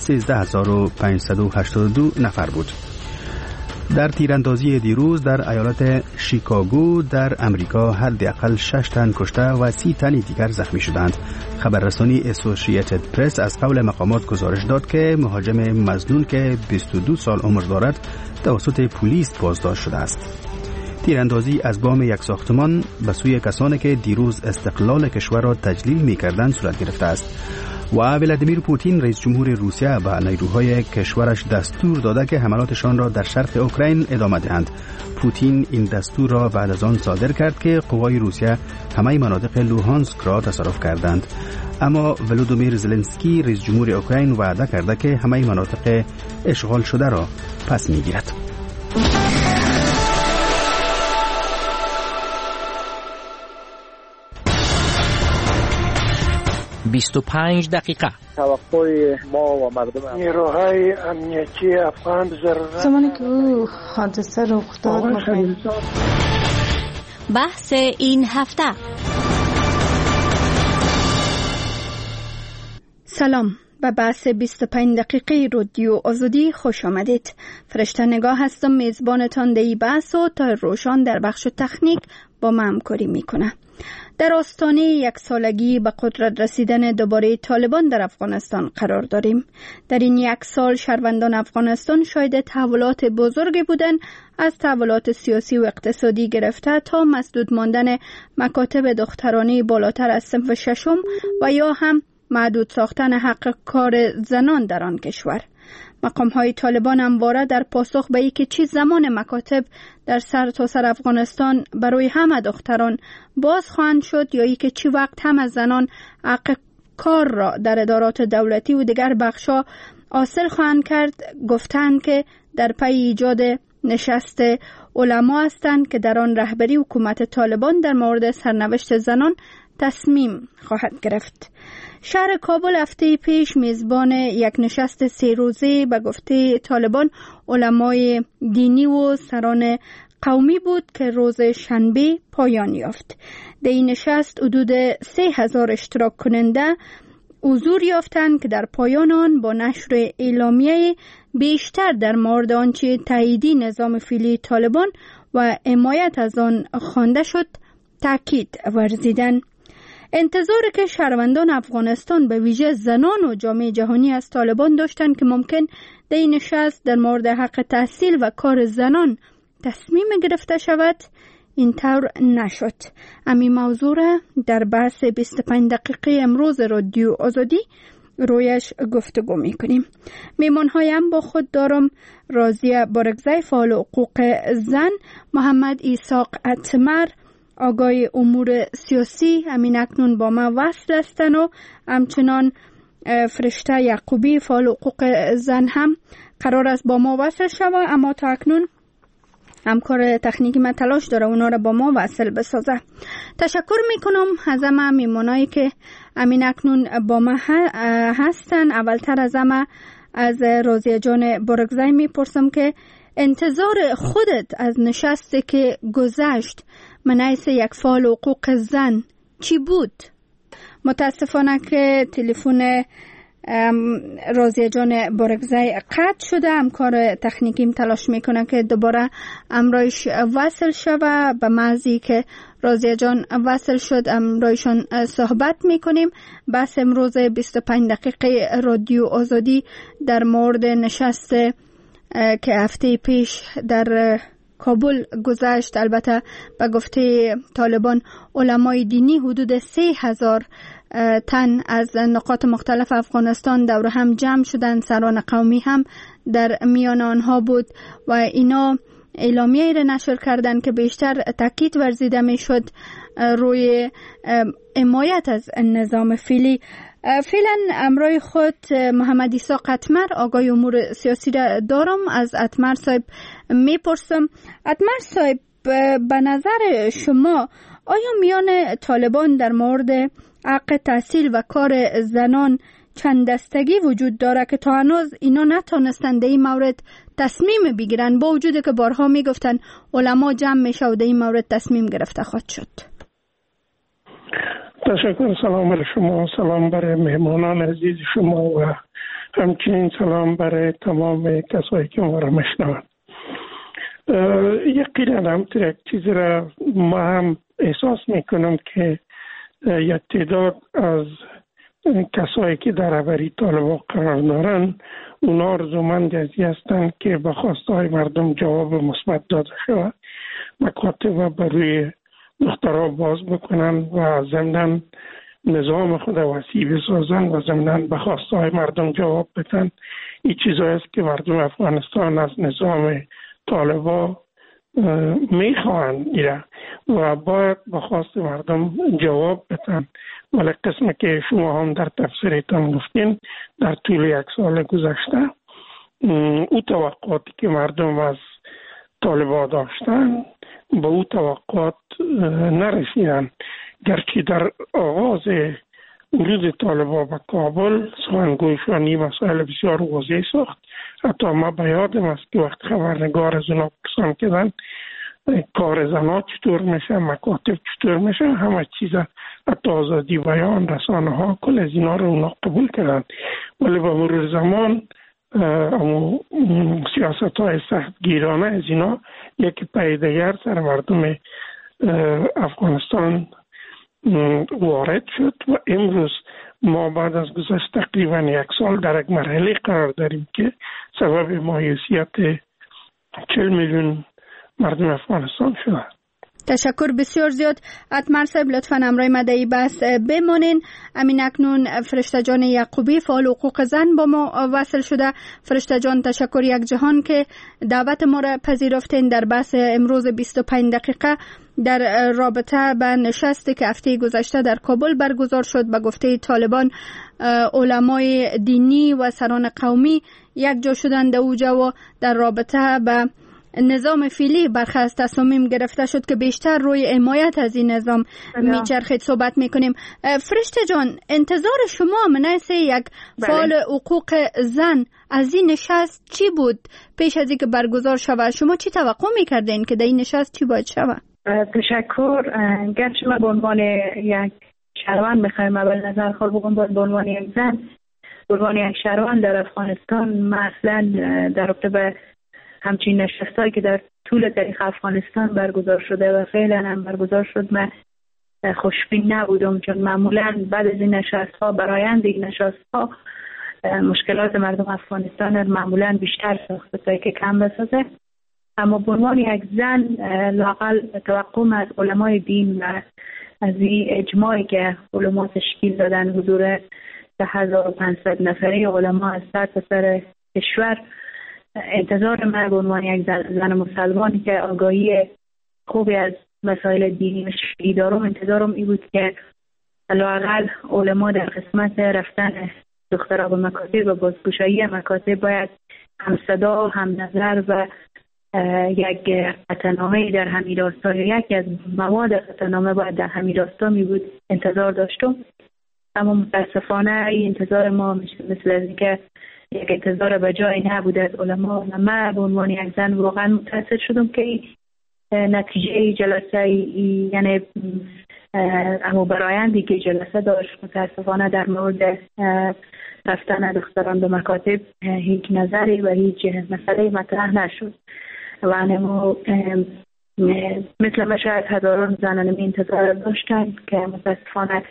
13582 نفر بود. در تیراندازی دیروز در ایالت شیکاگو در امریکا حداقل 6 تن کشته و 30 تن دیگر زخمی شدند. خبررسانی اسوسییتد پرس از قول مقامات گزارش داد که مهاجم مظنون که 22 سال عمر دارد توسط پلیس بازداشت شده است. تیراندازی از بام یک ساختمان به سوی کسانی که دیروز استقلال کشور را تجلیل می‌کردند صورت گرفته است. و ولادیمیر پوتین رئیس جمهور روسیه به نیروهای کشورش دستور داده که حملاتشان را در شرق اوکراین ادامه دهند. پوتین این دستور را بعد از آن صادر کرد که قوای روسیه همه مناطق لوهانسک را تصرف کردند. اما ولودیمیر زلنسکی رئیس جمهور اوکراین وعده کرده که همه مناطق اشغال شده را پس می‌گیرد.
25 دقیقه.
توقع ما و مردم نیروهای امنیتی افغان
زمانی که او حادثه رخ داد
بحث این هفته.
سلام، به بحث 25 دقیقه رادیو آزادی خوش آمدید. فرشته نگاه هستم، میزبانتان در این بحث و تا روشان در بخش تکنیک با ما همکاری میکنه. در آستانه 1 سالگی به قدرت رسیدن دوباره طالبان در افغانستان قرار داریم. در این 1 سال شهروندان افغانستان شاهد تحولات بزرگی بودند، از تحولات سیاسی و اقتصادی گرفته تا مسدود ماندن مکاتب دخترانه بالاتر از صنف 6 و یا هم محدود ساختن حق کار زنان در آن کشور. مقام‌های طالبان همواره در پاسخ به اینکه چه زمان مکاتب در سرتاسر افغانستان برای همه دختران باز خواهند شد یا اینکه چه وقت هم زنان حق کار را در ادارات دولتی و دیگر بخش‌ها حاصل خواهند کرد، گفتند که در پی ایجاد نشست علما هستند که در آن رهبری حکومت طالبان در مورد سرنوشت زنان تصمیم خواهد گرفت. شهر کابل هفته پیش میزبان یک نشست 3 روزه به گفته طالبان علمای دینی و سران قومی بود که روز شنبه پایان یافت. در این نشست حدود 3000 اشتراک کننده حضور یافتند که در پایان آن با نشر اعلامیه بیشتر در مورد آنچه تاییدی نظام فعلی طالبان و حمایت از آن خوانده شد تاکید ورزیدند. انتظاری که شهروندان افغانستان به ویژه زنان و جامعه جهانی از طالبان داشتند که ممکن در این نشست در مورد حق تحصیل و کار زنان تصمیم گرفته شود، این طور نشد. همین موضوع را در بحث 25 دقیقه امروز رادیو آزادی رویش گفتگو میکنیم. میمان‌های هم با خود دارم راضیه بارگزای فعال حقوق زن، محمد ایساق اتمر آگاه امور سیاسی همین اکنون با ما وصل هستند و همچنان فرشته یعقوبی فعال حقوق زن هم قرار است با ما وصل شود، اما تا اکنون همکار تکنیکی من تلاش داره اونا را با ما وصل بسازه. تشکر میکنم از همه میمونایی که امین اکنون با ما هستن. اولتر از همه از راضیه جان برگزی میپرسم که انتظار خودت از نشستی که گذشت من حیث یک فعال حقوق زن چی بود؟ متاسفانه که تلفن راضیه جان برگزی قطع شده. همکار تکنیکیم تلاش میکنه که دوباره امرایش وصل شوه. به محضی که راضیه جان وصل شد امرایشان صحبت میکنیم. بس امروز 25 دقیقه رادیو آزادی در مورد نشست که هفته پیش در کابل گذشت، البته به گفته طالبان علمای دینی حدود 3000 تن از نقاط مختلف افغانستان دور هم جمع شدند. سران قومی هم در میان آنها بود و اینا اعلامیه‌ای را نشر کردند که بیشتر تاکید ورزیده میشد روی حمایت از نظام فعلی. فعلا امروی خود محمد عیسی قطمر آقای امور سیاسی را دارم. از قطمر صاحب میپرسم. قطمر صاحب، به نظر شما آیا میان طالبان در مورد حق تحصیل و کار زنان چند دستگی وجود داره که تا هنوز اینا نتونستند در این مورد تصمیم بگیرن، با وجودی که بارها میگفتن علما جمع میشه و در این مورد تصمیم گرفته خواهد شد؟
تشکر. سلام بر شما، سلام برای مهمانان عزیز شما و همچنین سلام برای تمام کسایی که ما را میشنوند. یقینا همطور یک چیزی را ما هم احساس میکنم که یک تعداد از کسایی که در رهبری طالبان قرار دارن اونا آرزومند ازی هستند که به خواستهای مردم جواب مثبت داده شود، مکاتب بر روی دخترها باز بکنن و ضمناً نظام خود وسیع بسازن و ضمناً به خواستهای مردم جواب بدن. این چیزایی است که مردم افغانستان از نظام طالبان میخواهند و باید به خواست مردم جواب بدن. ولی قسمی که شما هم در تفسیرتان گفتین در طول یک سال گذشته او توقعاتی که مردم از طالبان داشتن به او توقعات نرسیدن. گرچه در آغاز ورود طالبان به کابل سخنگویشان مسائل بسیار واضح ساخت. حتی ما به یادم است که وقت خبرنگار از اونا پرسان کردن کار زنها چطور میشه، مکاتب چطور میشه، همه چیز، حتی آزادی بیان، رسانه ها، کل از اینا رو اونا قبول کردن. ولی به مرور زمان سیاست های سخت گیرانه از اینا یکی پی دیگر سر مردم افغانستان وارد شد و امروز ما بعد از گذشت تقریبا یک سال در یک مرحله قرار داریم که سبب مایوسیت 40 میلیون مردم افغانستان شده.
تشکر بسیار زیاد. قطمر صاحب لطفاً امرای مدعی بس بمانین. امین اکنون فرشته جان یعقوبی فعال حقوق زن با ما وصل شده. فرشته جان تشکر یک جهان که دعوت ما را پذیرفتین در بحث امروز 25 دقیقه در رابطه به نشستی که هفته گذشته در کابل برگزار شد. به گفته طالبان علمای دینی و سران قومی یک جا شدند در اوجا و در رابطه به نظام فعلی برخی از تصامیم گرفته شد که بیشتر روی حمایت از این نظام میچرخید. صحبت میکنیم. فرشته جان، انتظار شما من حیث یک فعال حقوق زن از این نشست چی بود پیش از اینکه برگزار شود؟ شما چی توقع میکردین که در این نشست چی باید شود؟
تشکر. گرچه ما به عنوان یک شهروند میخوایم اول نظر خود بگم، به عنوان یک زن، به عنوان یک شهروند در افغانستان، مثلا در رابطه به همچین نشستایی که در طول تاریخ افغانستان برگزار شده و فعلا هم برگزار شد من خوشبین نبودم، چون معمولا بعد از این نشست‌ها برآیند این نشست‌ها مشکلات مردم افغانستان معمولا بیشتر ساخته تا که کم بسازه. اما به عنوان یک زن لااقل توقع از علمای دین و از این اجماعی که علما تشکیل دادن حضور 1500 نفره علما از سر کشور، انتظار من به عنوان یک زن مسلمانی که آگاهی خوبی از مسائل دینی و شرعی دارم، انتظارم این بود که لااقل علما در قسمت رفتن دخترها به مکاتب و بازگشایی مکاتب باید هم صدا هم نظر و یک قطعنامه در همین راستا یا یکی از مواد قطعنامه باید در همین راستا می بود انتظار داشتم. اما متاسفانه این انتظار ما مثل از اینکه یک انتظار به جای نبود از علما و من به عنوان یک زن واقعا متأثر شدم که نتیجه جلسه یعنی اما برایندی که جلسه داشت متاسفانه در مورد رفتن دختران به مکاتب هیچ نظری و هیچ مسئله مطرح نشد و انمو مثل ما شاید هزاران زنان انتظار داشتن که متاسفانه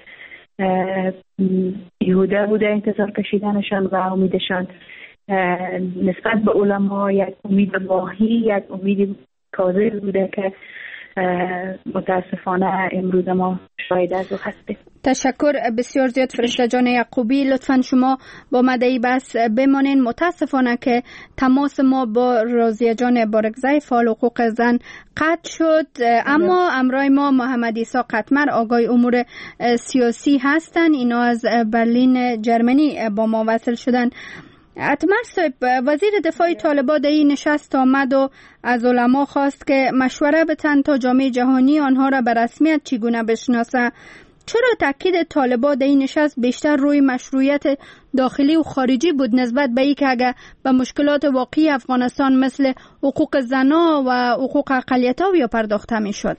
بیهوده بوده انتظار کشیدنشان و امیدشان نسبت به علما یک امید واهی، یک امید کاذب بوده که متاسفانه امروز ما شاهد از او هستیم.
تشکر بسیار زیاد فرشته جان یعقوبی. لطفاً شما با مدعی بس بمانین. متاسفانه که تماس ما با راضیه جان بارگزای فعال حقوق زن قطع شد، اما امرای ما محمد عیسی قطمر آقای امور سیاسی هستند. اینا از برلین جرمنی با ما وصل شدن. اتمر صاحب، وزیر دفاع طالبان در این نشست آمد و از علما خواست که مشوره بتن تا جامعه جهانی آنها را به رسمیت چگونه بشناسه. چرا تاکید طالبان در این نشست بیشتر روی مشروعیت داخلی و خارجی بود نسبت به اینکه اگر به مشکلات واقعی افغانستان مثل حقوق زنان و حقوق اقلیت‌ها یا پرداخته می‌شد؟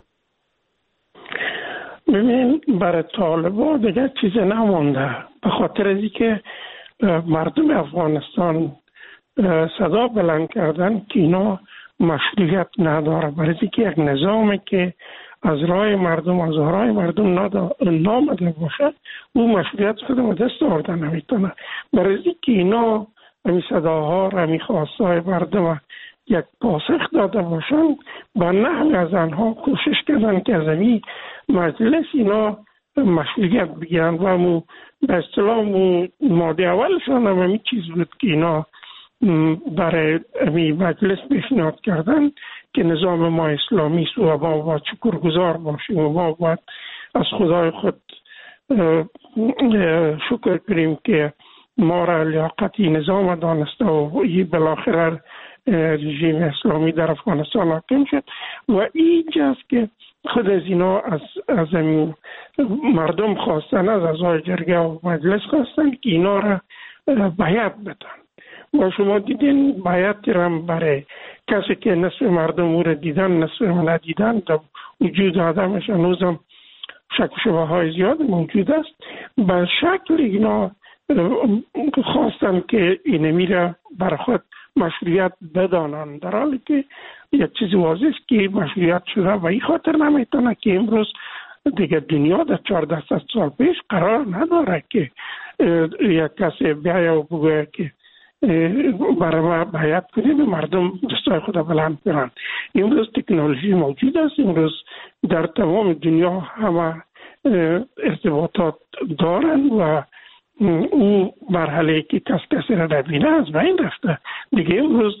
ببین برای طالبان دیگه چیزی نمونده، به خاطر از اینکه مردم افغانستان صدا بلند کردن که اینا مشروعیت نداره، برای اینکه یک نظامی که از رای مردم از رای مردم نامده باشه اون مشروعیت خود به دست آورده نمیتونه. برای اینکه اینا همین صداها را همین خواستهای مردم یک پاسخ داده باشن و نحوی از آنها کوشش کردن که از همین مجلس اینا مشروعیت بگیرن و مو به اصطلاح ماده اولشان هم همین چیز بود که اینا برای همین مجلس پیشنهاد کردن که نظام ما اسلامی است و ما باید شکرگزار باشیم و ما باید از خدای خود شکر کنیم که ما را لیاقتی نظام دانسته و این بالاخره رژیم اسلامی در افغانستان حاکم شد و اینجاست که خود از اینا از مردم خواستن، از اعضای جرگه و مجلس خواستن که اینا را بیعت بدن و شما دیدین بیعت را برای کسی که نصف مردم او را دیدن نصف ندیدن در وجود آدمش هنوزم شک و شبه های زیاد موجود است. به شکل اینا خواستن که اینمی را بر خود مشروعیت بدانند، در حالی که یک چیز واضح است که مشروعیت شده و این خاطر نمیتونه که امروز دیگه دنیا در 14 سال پیش قرار نداره که یک کسی بیاید و بگوید که برای ما بیعت کنید مردم دستای خود بلند کنند. امروز تکنولوژی موجود است، امروز در تمام دنیا همه ارتباطات دارند و اون مرحله که کسی را نبینه از بین رفته دیگه. امروز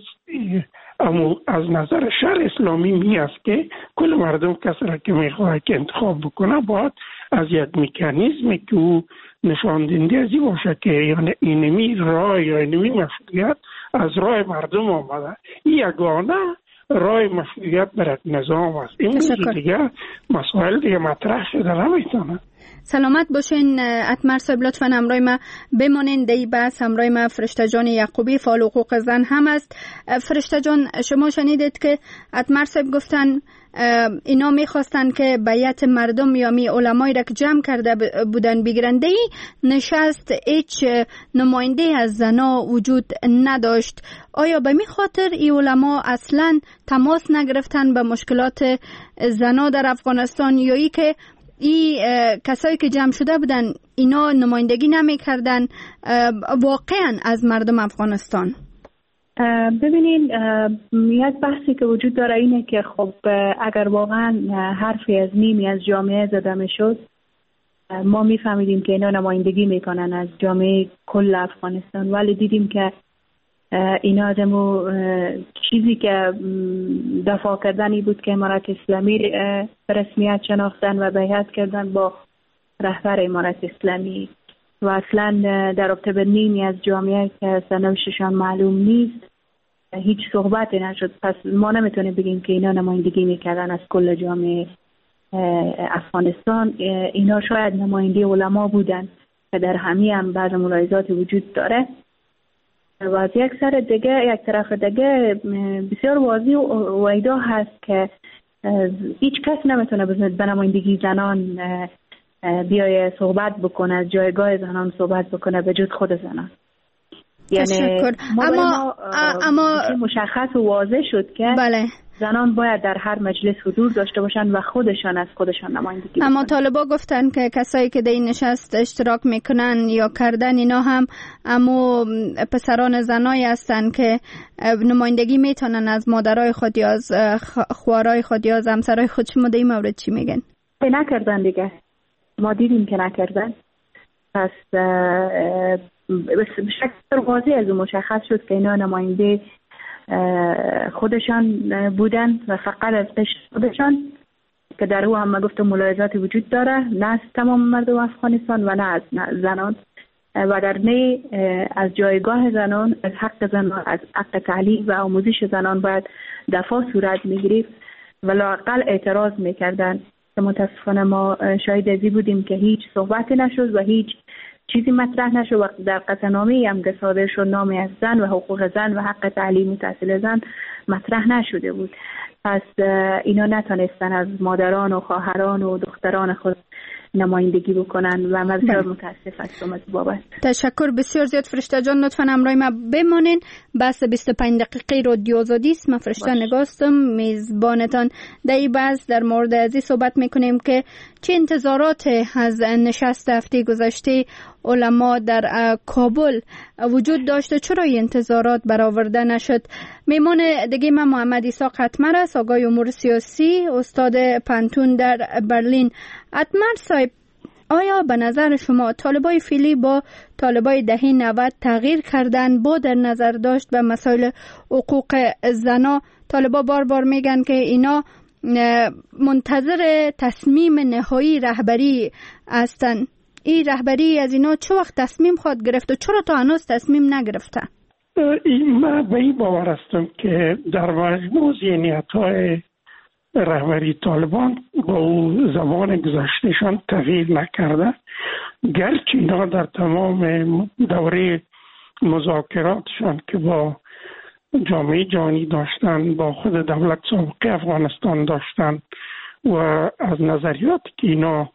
از نظر شرع اسلامی می است که کل مردم کسی را که میخواه که انتخاب بکنه باید از یک مکانیزمی که او نشان دهنده از این باشه که یعنی اینمی رای یا اینمی مشروعیت از رای مردم آمده، این یگانه رای مشروعیت بر نظام است. این دیگه مسائل دیگه مطرح شده نمیتونه.
سلامت باشین اتمر صاحب، لطفاً همراه ما بمانین. دی بس همراه ما فرشته جان یعقوبی فعال حقوق زن هم است. فرشته جان، شما شنیدید که اتمر صاحب گفتن اینا میخواستن که بیعت مردم یا می علمای را که جمع کرده بودن بگیرنده ای نشست هیچ نماینده از زنا وجود نداشت. آیا به می خاطر ای علما اصلا تماس نگرفتن به مشکلات زنا در افغانستان یا ای که این کسایی که جمع شده بودن اینا نمایندگی نمی کردن واقعا از مردم افغانستان؟
ببینین یک بحثی که وجود داره اینه که خب اگر واقعا حرفی از نیمی از جامعه زده می شد ما می فهمیدیم که اینا نمایندگی میکنن از جامعه کل افغانستان، ولی دیدیم که اینا از چیزی که دفاع کردنی بود که امارت اسلامی رسمیت شناختن و بیعت کردن با رهبر امارت اسلامی و اصلا در رابطه به نیمی از جامعه که سرنوشتشان معلوم نیست هیچ صحبتی نشد. پس ما نمیتونیم بگیم که اینا نمایندگی میکردن از کل جامعه افغانستان. اینا شاید نماینده علما بودن که در همه هم بعض ملاحظات وجود داره و از یک طرف دیگه بسیار واضح و ایدا هست که هیچ کس نمیتونه به نمایندگی زنان بیای صحبت بکنه، از جایگاه زنان صحبت بکنه به جز خود زنان. یعنی اما مشخص و واضح شد که
بله.
زنان باید در هر مجلس حضور داشته باشن و خودشان از خودشان نمایندگی بکنن.
اما طالبا گفتن که کسایی که در این نشست اشتراک میکنن یا کردن اینا هم اما پسران زنایی هستن که نمایندگی میتونن از مادرای خود یا از خوارای خود یا از همسرای خود. شما در این مورد چی میگن؟
نکردن دیگه، ما دیدیم که نکردن. پس به شکل واضح از مشخص شد که اینا نماینده خودشان بودن و فقط از قشر خودشان که در او هم گفتم ملاحظاتی وجود داره، نه از تمام مردم افغانستان و نه از زنان و در نی از جایگاه زنان، از حق زنان، از حق تعلیم و آموزش زنان باید دفاع صورت میگرفت و لااقل اعتراض میکردن که متاسفانه ما شاهد ازی بودیم که هیچ صحبتی نشد و هیچ چیزی مطرح نشد و در قطعنامه‌ای هم که صادر شد نامی از زن و حقوق زن و حق تعلیم و تحصیل زن مطرح نشده بود. پس اینا نتونستن از مادران و خواهران و دختران خود نمایندگی بکنن و من بسیار متاسف هستم از بابت.
تشکر بسیار زیاد فرشته جان، لطفا همراه ما بمانین. بحث 25 دقیقه رادیو آزادی است. من فرشته نگاستم میزبانتان. در این بحث در مورد ازی صحبت میکنیم که چه انتظارات از نشست هفته گذشته علما در کابل وجود داشته، چرا این انتظارات برآورده نشد. میمون دیگه من محمد عیسی قطمر است، آقای امور سیاسی، استاد پانتون در برلین. قطمر صاحب، آیا به نظر شما طالبای فعلی با طالبای دهه 90 تغییر کردن با در نظر داشت به مسائل حقوق زنا؟ طالبا بار میگن که اینا منتظر تصمیم نهایی رهبری هستن. این رهبری از اینا چه وقت تصمیم خواهد گرفت و چرا تا هنوز تصمیم نگرفته؟
من به این باور هستم که در مجموع ذهنیت‌های رهبری طالبان با او زمان گذشتهشان تغییر نکرده، گرچه اینا در تمام دوره مذاکراتشان که با جامعه جهانی داشتن، با خود دولت سابقه افغانستان داشتن و از نظریاتی که اینا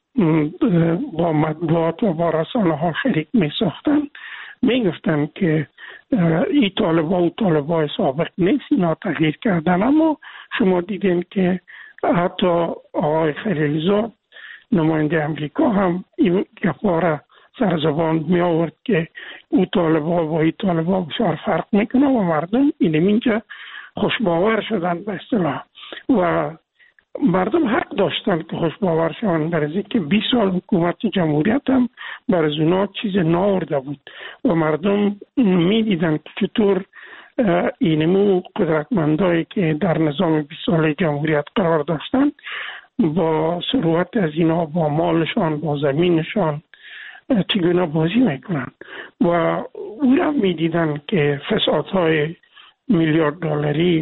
با مطبوعات و با رسانه ها شریک می ساختن می گفتن که این طالبا و طالبای سابق نیست، اینا تغییر کردن. اما شما دیدین که حتی آقای خلیلزاد نماینده امریکا هم این گپاره سر زبان می آورد که او طالبا با این طالبا بسیار فرق میکنه و مردم اینجا خوشباور شدن به اصطلاح و مردم حق داشتن که خوشباور شدن در ازی که 20 سال حکومت جمهوریت هم برای اونا چیز ناورده بود و مردم می دیدن که چطور اینمو قدرتمندایی که در نظام 20 ساله جمهوریت قرار داشتن با ثروت از اینا، با مالشان، با زمینشان چگونه بازی میکنن و او را می دیدن که فسادهای میلیارد دلاری،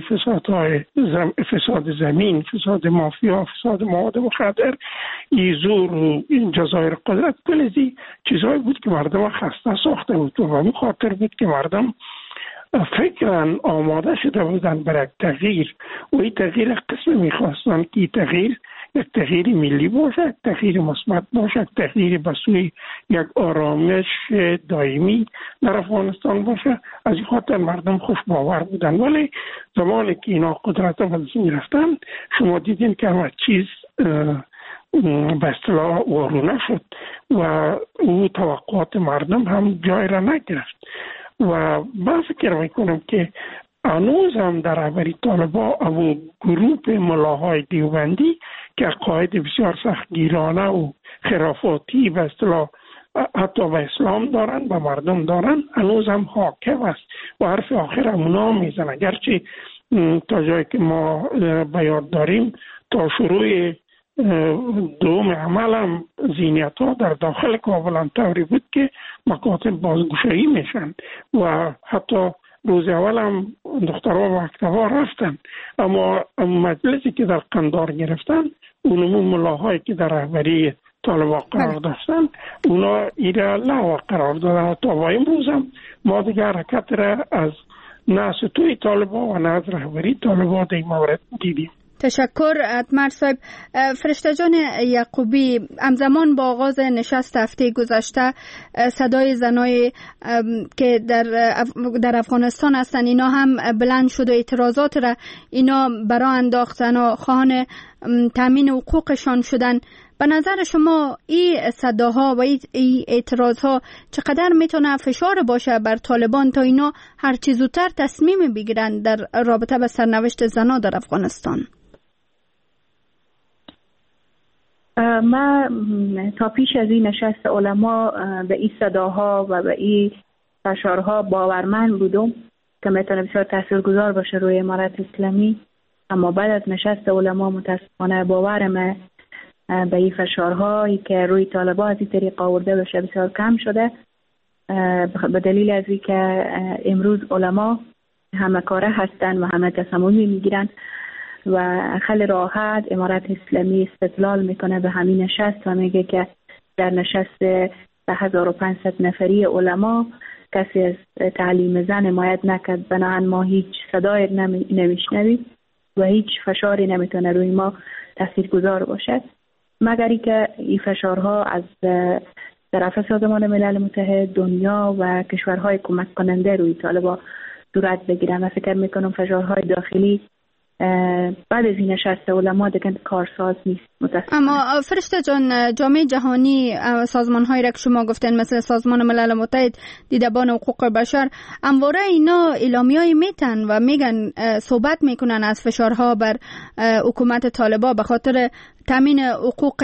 فساد زمین، فساد مافیا، فساد مواد مخدر، زور و جزایر قدرت، کل ازی چیزهایی بود که مردم خسته ساخته بود و به این خاطر بود که مردم فکرن آماده شده بودن برای تغییر و این تغییر قسم میخواستن که این تغییر یک تغییر ملی باشه، یک تغییر مثبت باشه، یک تغییر به سوی یک آرامش دائمی در افغانستان باشه. از این خاطر مردم خوش باور بودن. ولی زمانی که اینا قدرت به دست میرفتن شما دیدین که همه چیز به اصطلاح وارونه شد و او توقعات مردم هم جای را نگرفت و من فکر میکنم که هنوز هم در رهبری طالبا او گروپ ملاهای دیوبندی که عقاید بسیار سختگیرانه و خرافاتی به اصطلاح حتی به اسلام دارن، به مردم دارن، هنوز هم حاکم است و حرف آخر هم اونا میزنن. گرچه تا جایی که ما به یاد داریم تا شروع دوم عملم ذهنیت ها در داخل کابل طوری بود که مکاتب بازگشایی میشن و حتی روز اول هم دخترها و مکتبها رفتن، اما مجلسی که در قندار گرفتن اونمون ملاهایی که در رهبری طالبان قرار داشتن اونا ایره لغو قرار دادن و تا با امروز هم ما دیگه حرکت را از نه توی طالبان و نه از رهبری طالبان در این مورد دیدیم.
تشکر اتمر صاحب. فرشته جان یعقوبی، همزمان با آغاز نشست هفته گذشته صدای زنای که در افغانستان هستند اینا هم بلند شد و اعتراضات را اینا برای انداختن و خواهان تامین حقوقشان شدن. به نظر شما این صداها و این اعتراضها چقدر میتونه فشار باشه بر طالبان تا اینا هر چه زودتر تصمیم بگیرن در رابطه به سرنوشت زنان در افغانستان؟
ما تا پیش از این نشست علما به این صداها و به این فشارها باورمند بودم که میتونه بسیار تاثیرگذار باشه روی امارت اسلامی، اما بعد از نشست علما متاسفانه باورم به این فشارهایی که روی طالبان از این طریق آورده بشه بسیار کم شده، به دلیل از این که امروز علما همه کاره هستن و همه تصمیمی میگیرن و خیلی راحت امارت اسلامی استدلال میکنه به همین نشست و میگه که در نشست 1500 نفری علما کسی از تعلیم زن حمایت نکرد، بنابراین ما هیچ صدای نمیشنویم و هیچ فشاری نمیتونه روی ما تاثیرگذار باشد، مگر اینکه این فشارها از طرف سازمان ملل متحد، دنیا و کشورهای کمک کننده روی طالبان صورت بگیرن و فکر میکنم فشارهای داخلی بعد از این نشست علما دیگه کارساز نیست.
اما فرشته جان، جامعه جهانی، سازمان‌هایی را که شما گفتین مثل سازمان ملل متحد، دیدبان حقوق بشر، همواره اینا اعلامیه‌ای میتن و میگن صحبت میکنن از فشارها بر حکومت طالبان به خاطر تامین حقوق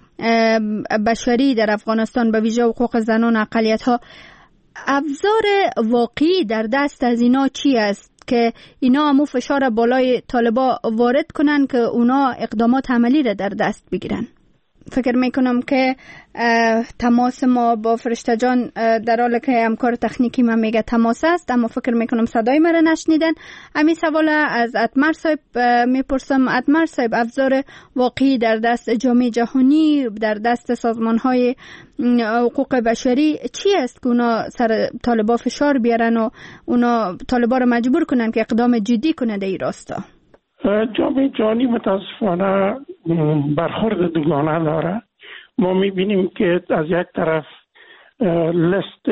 بشری در افغانستان، به ویژه حقوق زنان و اقلیت‌ها. ابزار واقعی در دست از اینا چی است که اینا همو فشار بالای طالبا وارد کنن که اونا اقدامات عملی را در دست بگیرن؟ فکر میکنم که تماس ما با فرشته جان در حالی که همکار تکنیکی من میگه تماس است، اما فکر میکنم صدای مرا نشنیدن. همین سوال از اتمر صاحب میپرسم. اتمر صاحب، ابزار واقعی در دست جامعه جهانی، در دست سازمانهای حقوق بشری چی است که اونا سر طالبا فشار بیارن و اونا طالبا رو مجبور کنن که اقدام جدی کنه در این راستا؟
جامعه جهانی متاسفانه برخورد دوگانه داره. ما میبینیم که از یک طرف لیست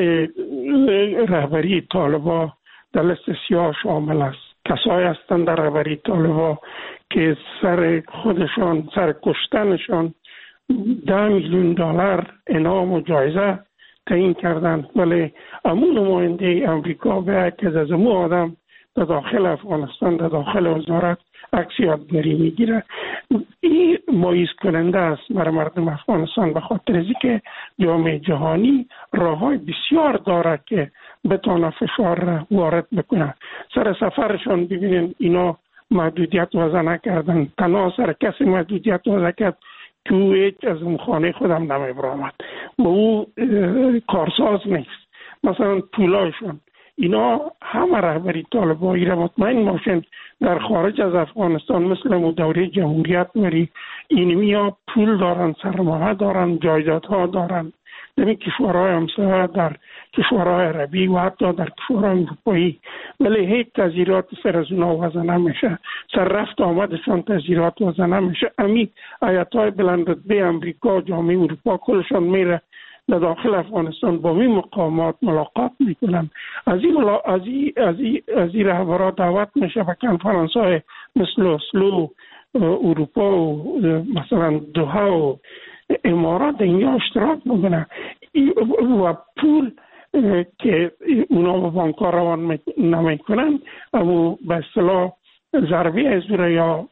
رهبری طالبان در لیست سیاه شامل است. کسایی هستند در رهبری طالبان که سر خودشان، سر کشتنشان 10 میلیون دلار انعام و جایزه تعیین کردند، ولی امون نماینده امریکا به که از امون آدم در داخل افغانستان، در داخل وزارت عکس یادگاری میگیره. این مایوس کننده است برای مردم افغانستان، به خاطر از اینکه جامعه جهانی راههای بسیار داره که بتونه فشار را وارد بکنه. سر سفرشان ببینین اینا محدودیت وضع نکردن، تنها سر کسی محدودیت وضع کرد که او هیچ از اون خانه خودم نمیبرامد و او کارساز نیست. مثلا پولایشون اینا همه رهبری طالبایی را مطمئن باشن در خارج از افغانستان مثل دوره جمهوریت وری اینمی ها پول دارن، سرمایه دارن، جایدادها دارن. در این کشورهای همسایه، در کشورهای عربی و حتی در کشورهای اروپایی، ولی هیچ تذیرات سر از اونا وضع نمیشه، سر رفت آمدشان تذیرات وضع نمیشه. امی ایت‌های بلند رتبه امریکا، جامعه اروپا کلشان میره در داخل افغانستان با این مقامات ملاقات میکنن. از این رهبرا دعوت میشه به کنفرانس‌های مثل اسلو، اروپا و مثلا دوحه و امارات اینجا اشتراک بکنن و پول که اونا به بانک‌ها روان نمیکنن اما به اصطلاح ضربه ازوره یا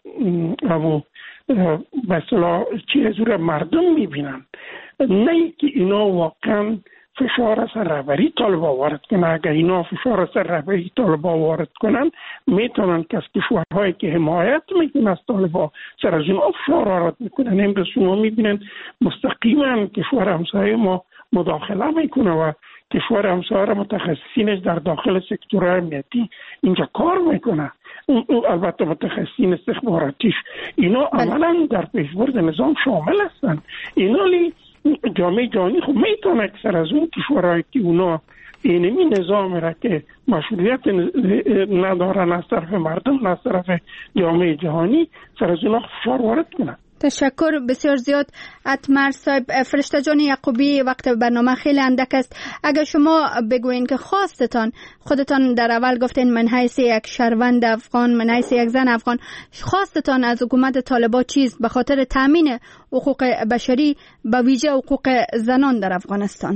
به اصطلاح چی ازوره مردم میبینن، نه که اینا واقعا فشار از رهبری طالبان وارد کنه. اگر اینا فشار از رهبری طالبان وارد کنن میتونن که از کشورهایی که حمایت میکنن از طالبان سر از اونها فشار وارد میکنن. امروز شما میبینن مستقیما کشور همسایه ما مداخله میکنه و کشور همسایه متخصصینش در داخل سکتور امنیتی اینجا کار میکنه. البته متخصصین استخباراتیش اینا عملا در پیشبرد نظام شامل هستن. اینا جامعه جهانی خب میتونه اکثر از اون کشورهایی که اونا اینمی نظام را که مشروعیت ندارن از طرف مردم از طرف جامعه جهانی سر از اونا فشار وارد کنن.
تشکر بسیار زیاد اتمر صاحب. فرشته جان یعقوبی، وقت برنامه خیلی اندک است. اگر شما بگوین که خودتان در اول گفتین من حیث یک شهروند افغان، من حیث یک زن افغان، خواستتان از حکومت طالبان چیست به خاطر تامین حقوق بشری به ویژه حقوق زنان در افغانستان؟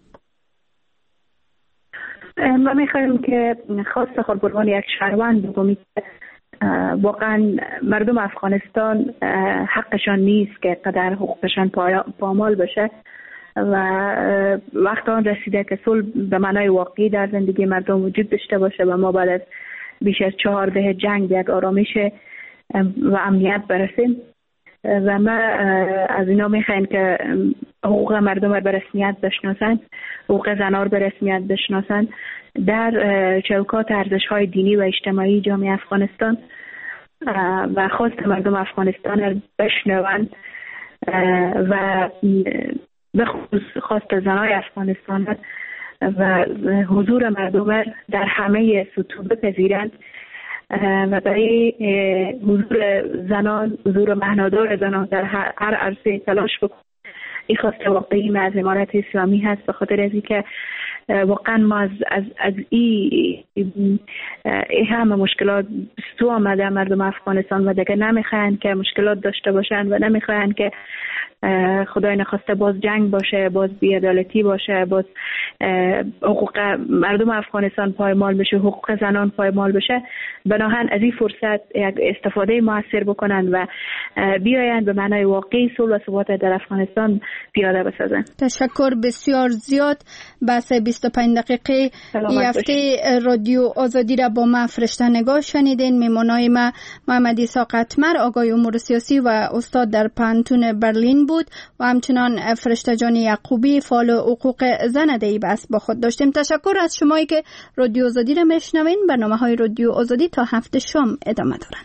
ما میخوایم که خواست خود بروان یک شهروند بگوییم واقعا مردم افغانستان حقشان نیست که قدر حقوقشان پامال بشه و وقت آن رسیده که صلح به معنای واقعی در زندگی مردم وجود داشته باشه و ما بعد از بیش از 4 دهه جنگ به یک آرامش و امنیت برسیم و ما از اینا میخوایم که حقوق مردم را به رسمیت بشناسن، حقوق زنان را به رسمیت بشناسن در چوکات ارزش‌های دینی و اجتماعی جامعه افغانستان و خواست مردم افغانستان را بشنوند و به خصوص خواست زنای افغانستان و حضور مردم در همه سطوح بپذیرند و برای حضور زنان، حضور معنادار زنان در هر عرصه تلاش بکنند. این خواست واقعی از امارت اسلامی هست به خاطر از اینکه واقعا ما از این همه مشکلات بستو آمده مردم افغانستان و دیگه نمیخواین که مشکلات داشته باشن و نمیخواین که خدای نخواسته باز جنگ باشه، باز بی‌عدالتی باشه، باز حقوق مردم افغانستان پایمال بشه، حقوق زنان پایمال بشه. بناهن از این فرصت یک استفاده موثر بکنن و بیاین به معنای واقعی صلح و ثبات در افغانستان پیاده بسازن.
تشکر بسیار زیاد. بحث 25 دقیقه این هفته رادیو آزادی را با ما فرشته نگاه شنیدین. میمانای ما محمد عیسی قطمر، آقای امور سیاسی و استاد در پانتون برلین بود و همچنان فرشته جان یعقوبی، فعال حقوق زن دی بحث با خود داشتیم. تشکر از شمایی که رادیو آزادی را میشنوین. برنامه‌های رادیو آزادی تا هفته شام ادامه دارن.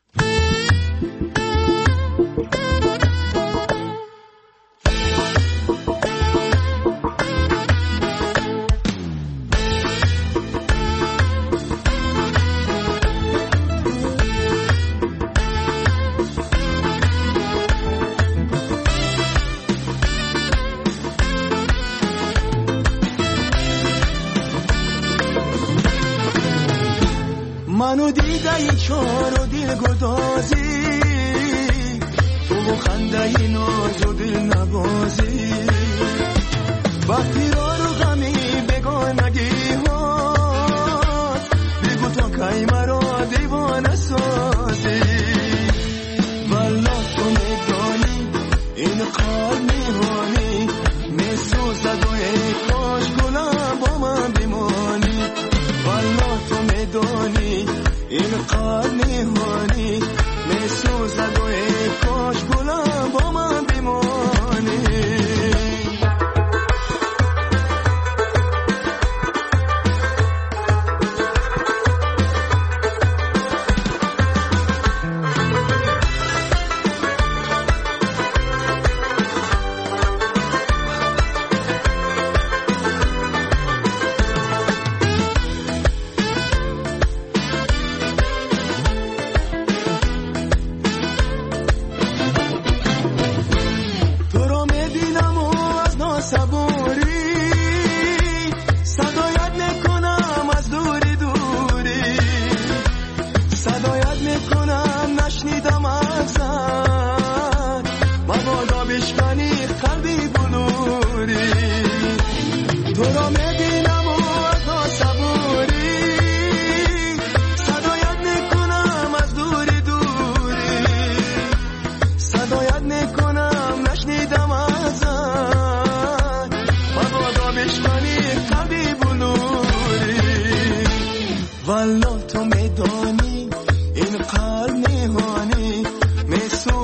منو دیده ای چار و دل گدازی تو خنده ای ناز و دل نبازی با پیرار و غمی بگانگی ها بگو تا که مرا دیوانه سازی والله تو میدانی این قار میهانی میسوزد و ای کاش گلم با من بیمانی والله تو میدانی این قار میهانی میسوزد و ای کاش گلم با من بیمانی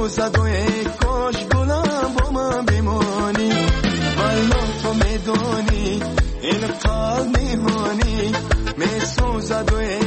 سوزد و ای کاش گلم با من بمانی والا تو میدانی این قلب نهانی می سوزد و ای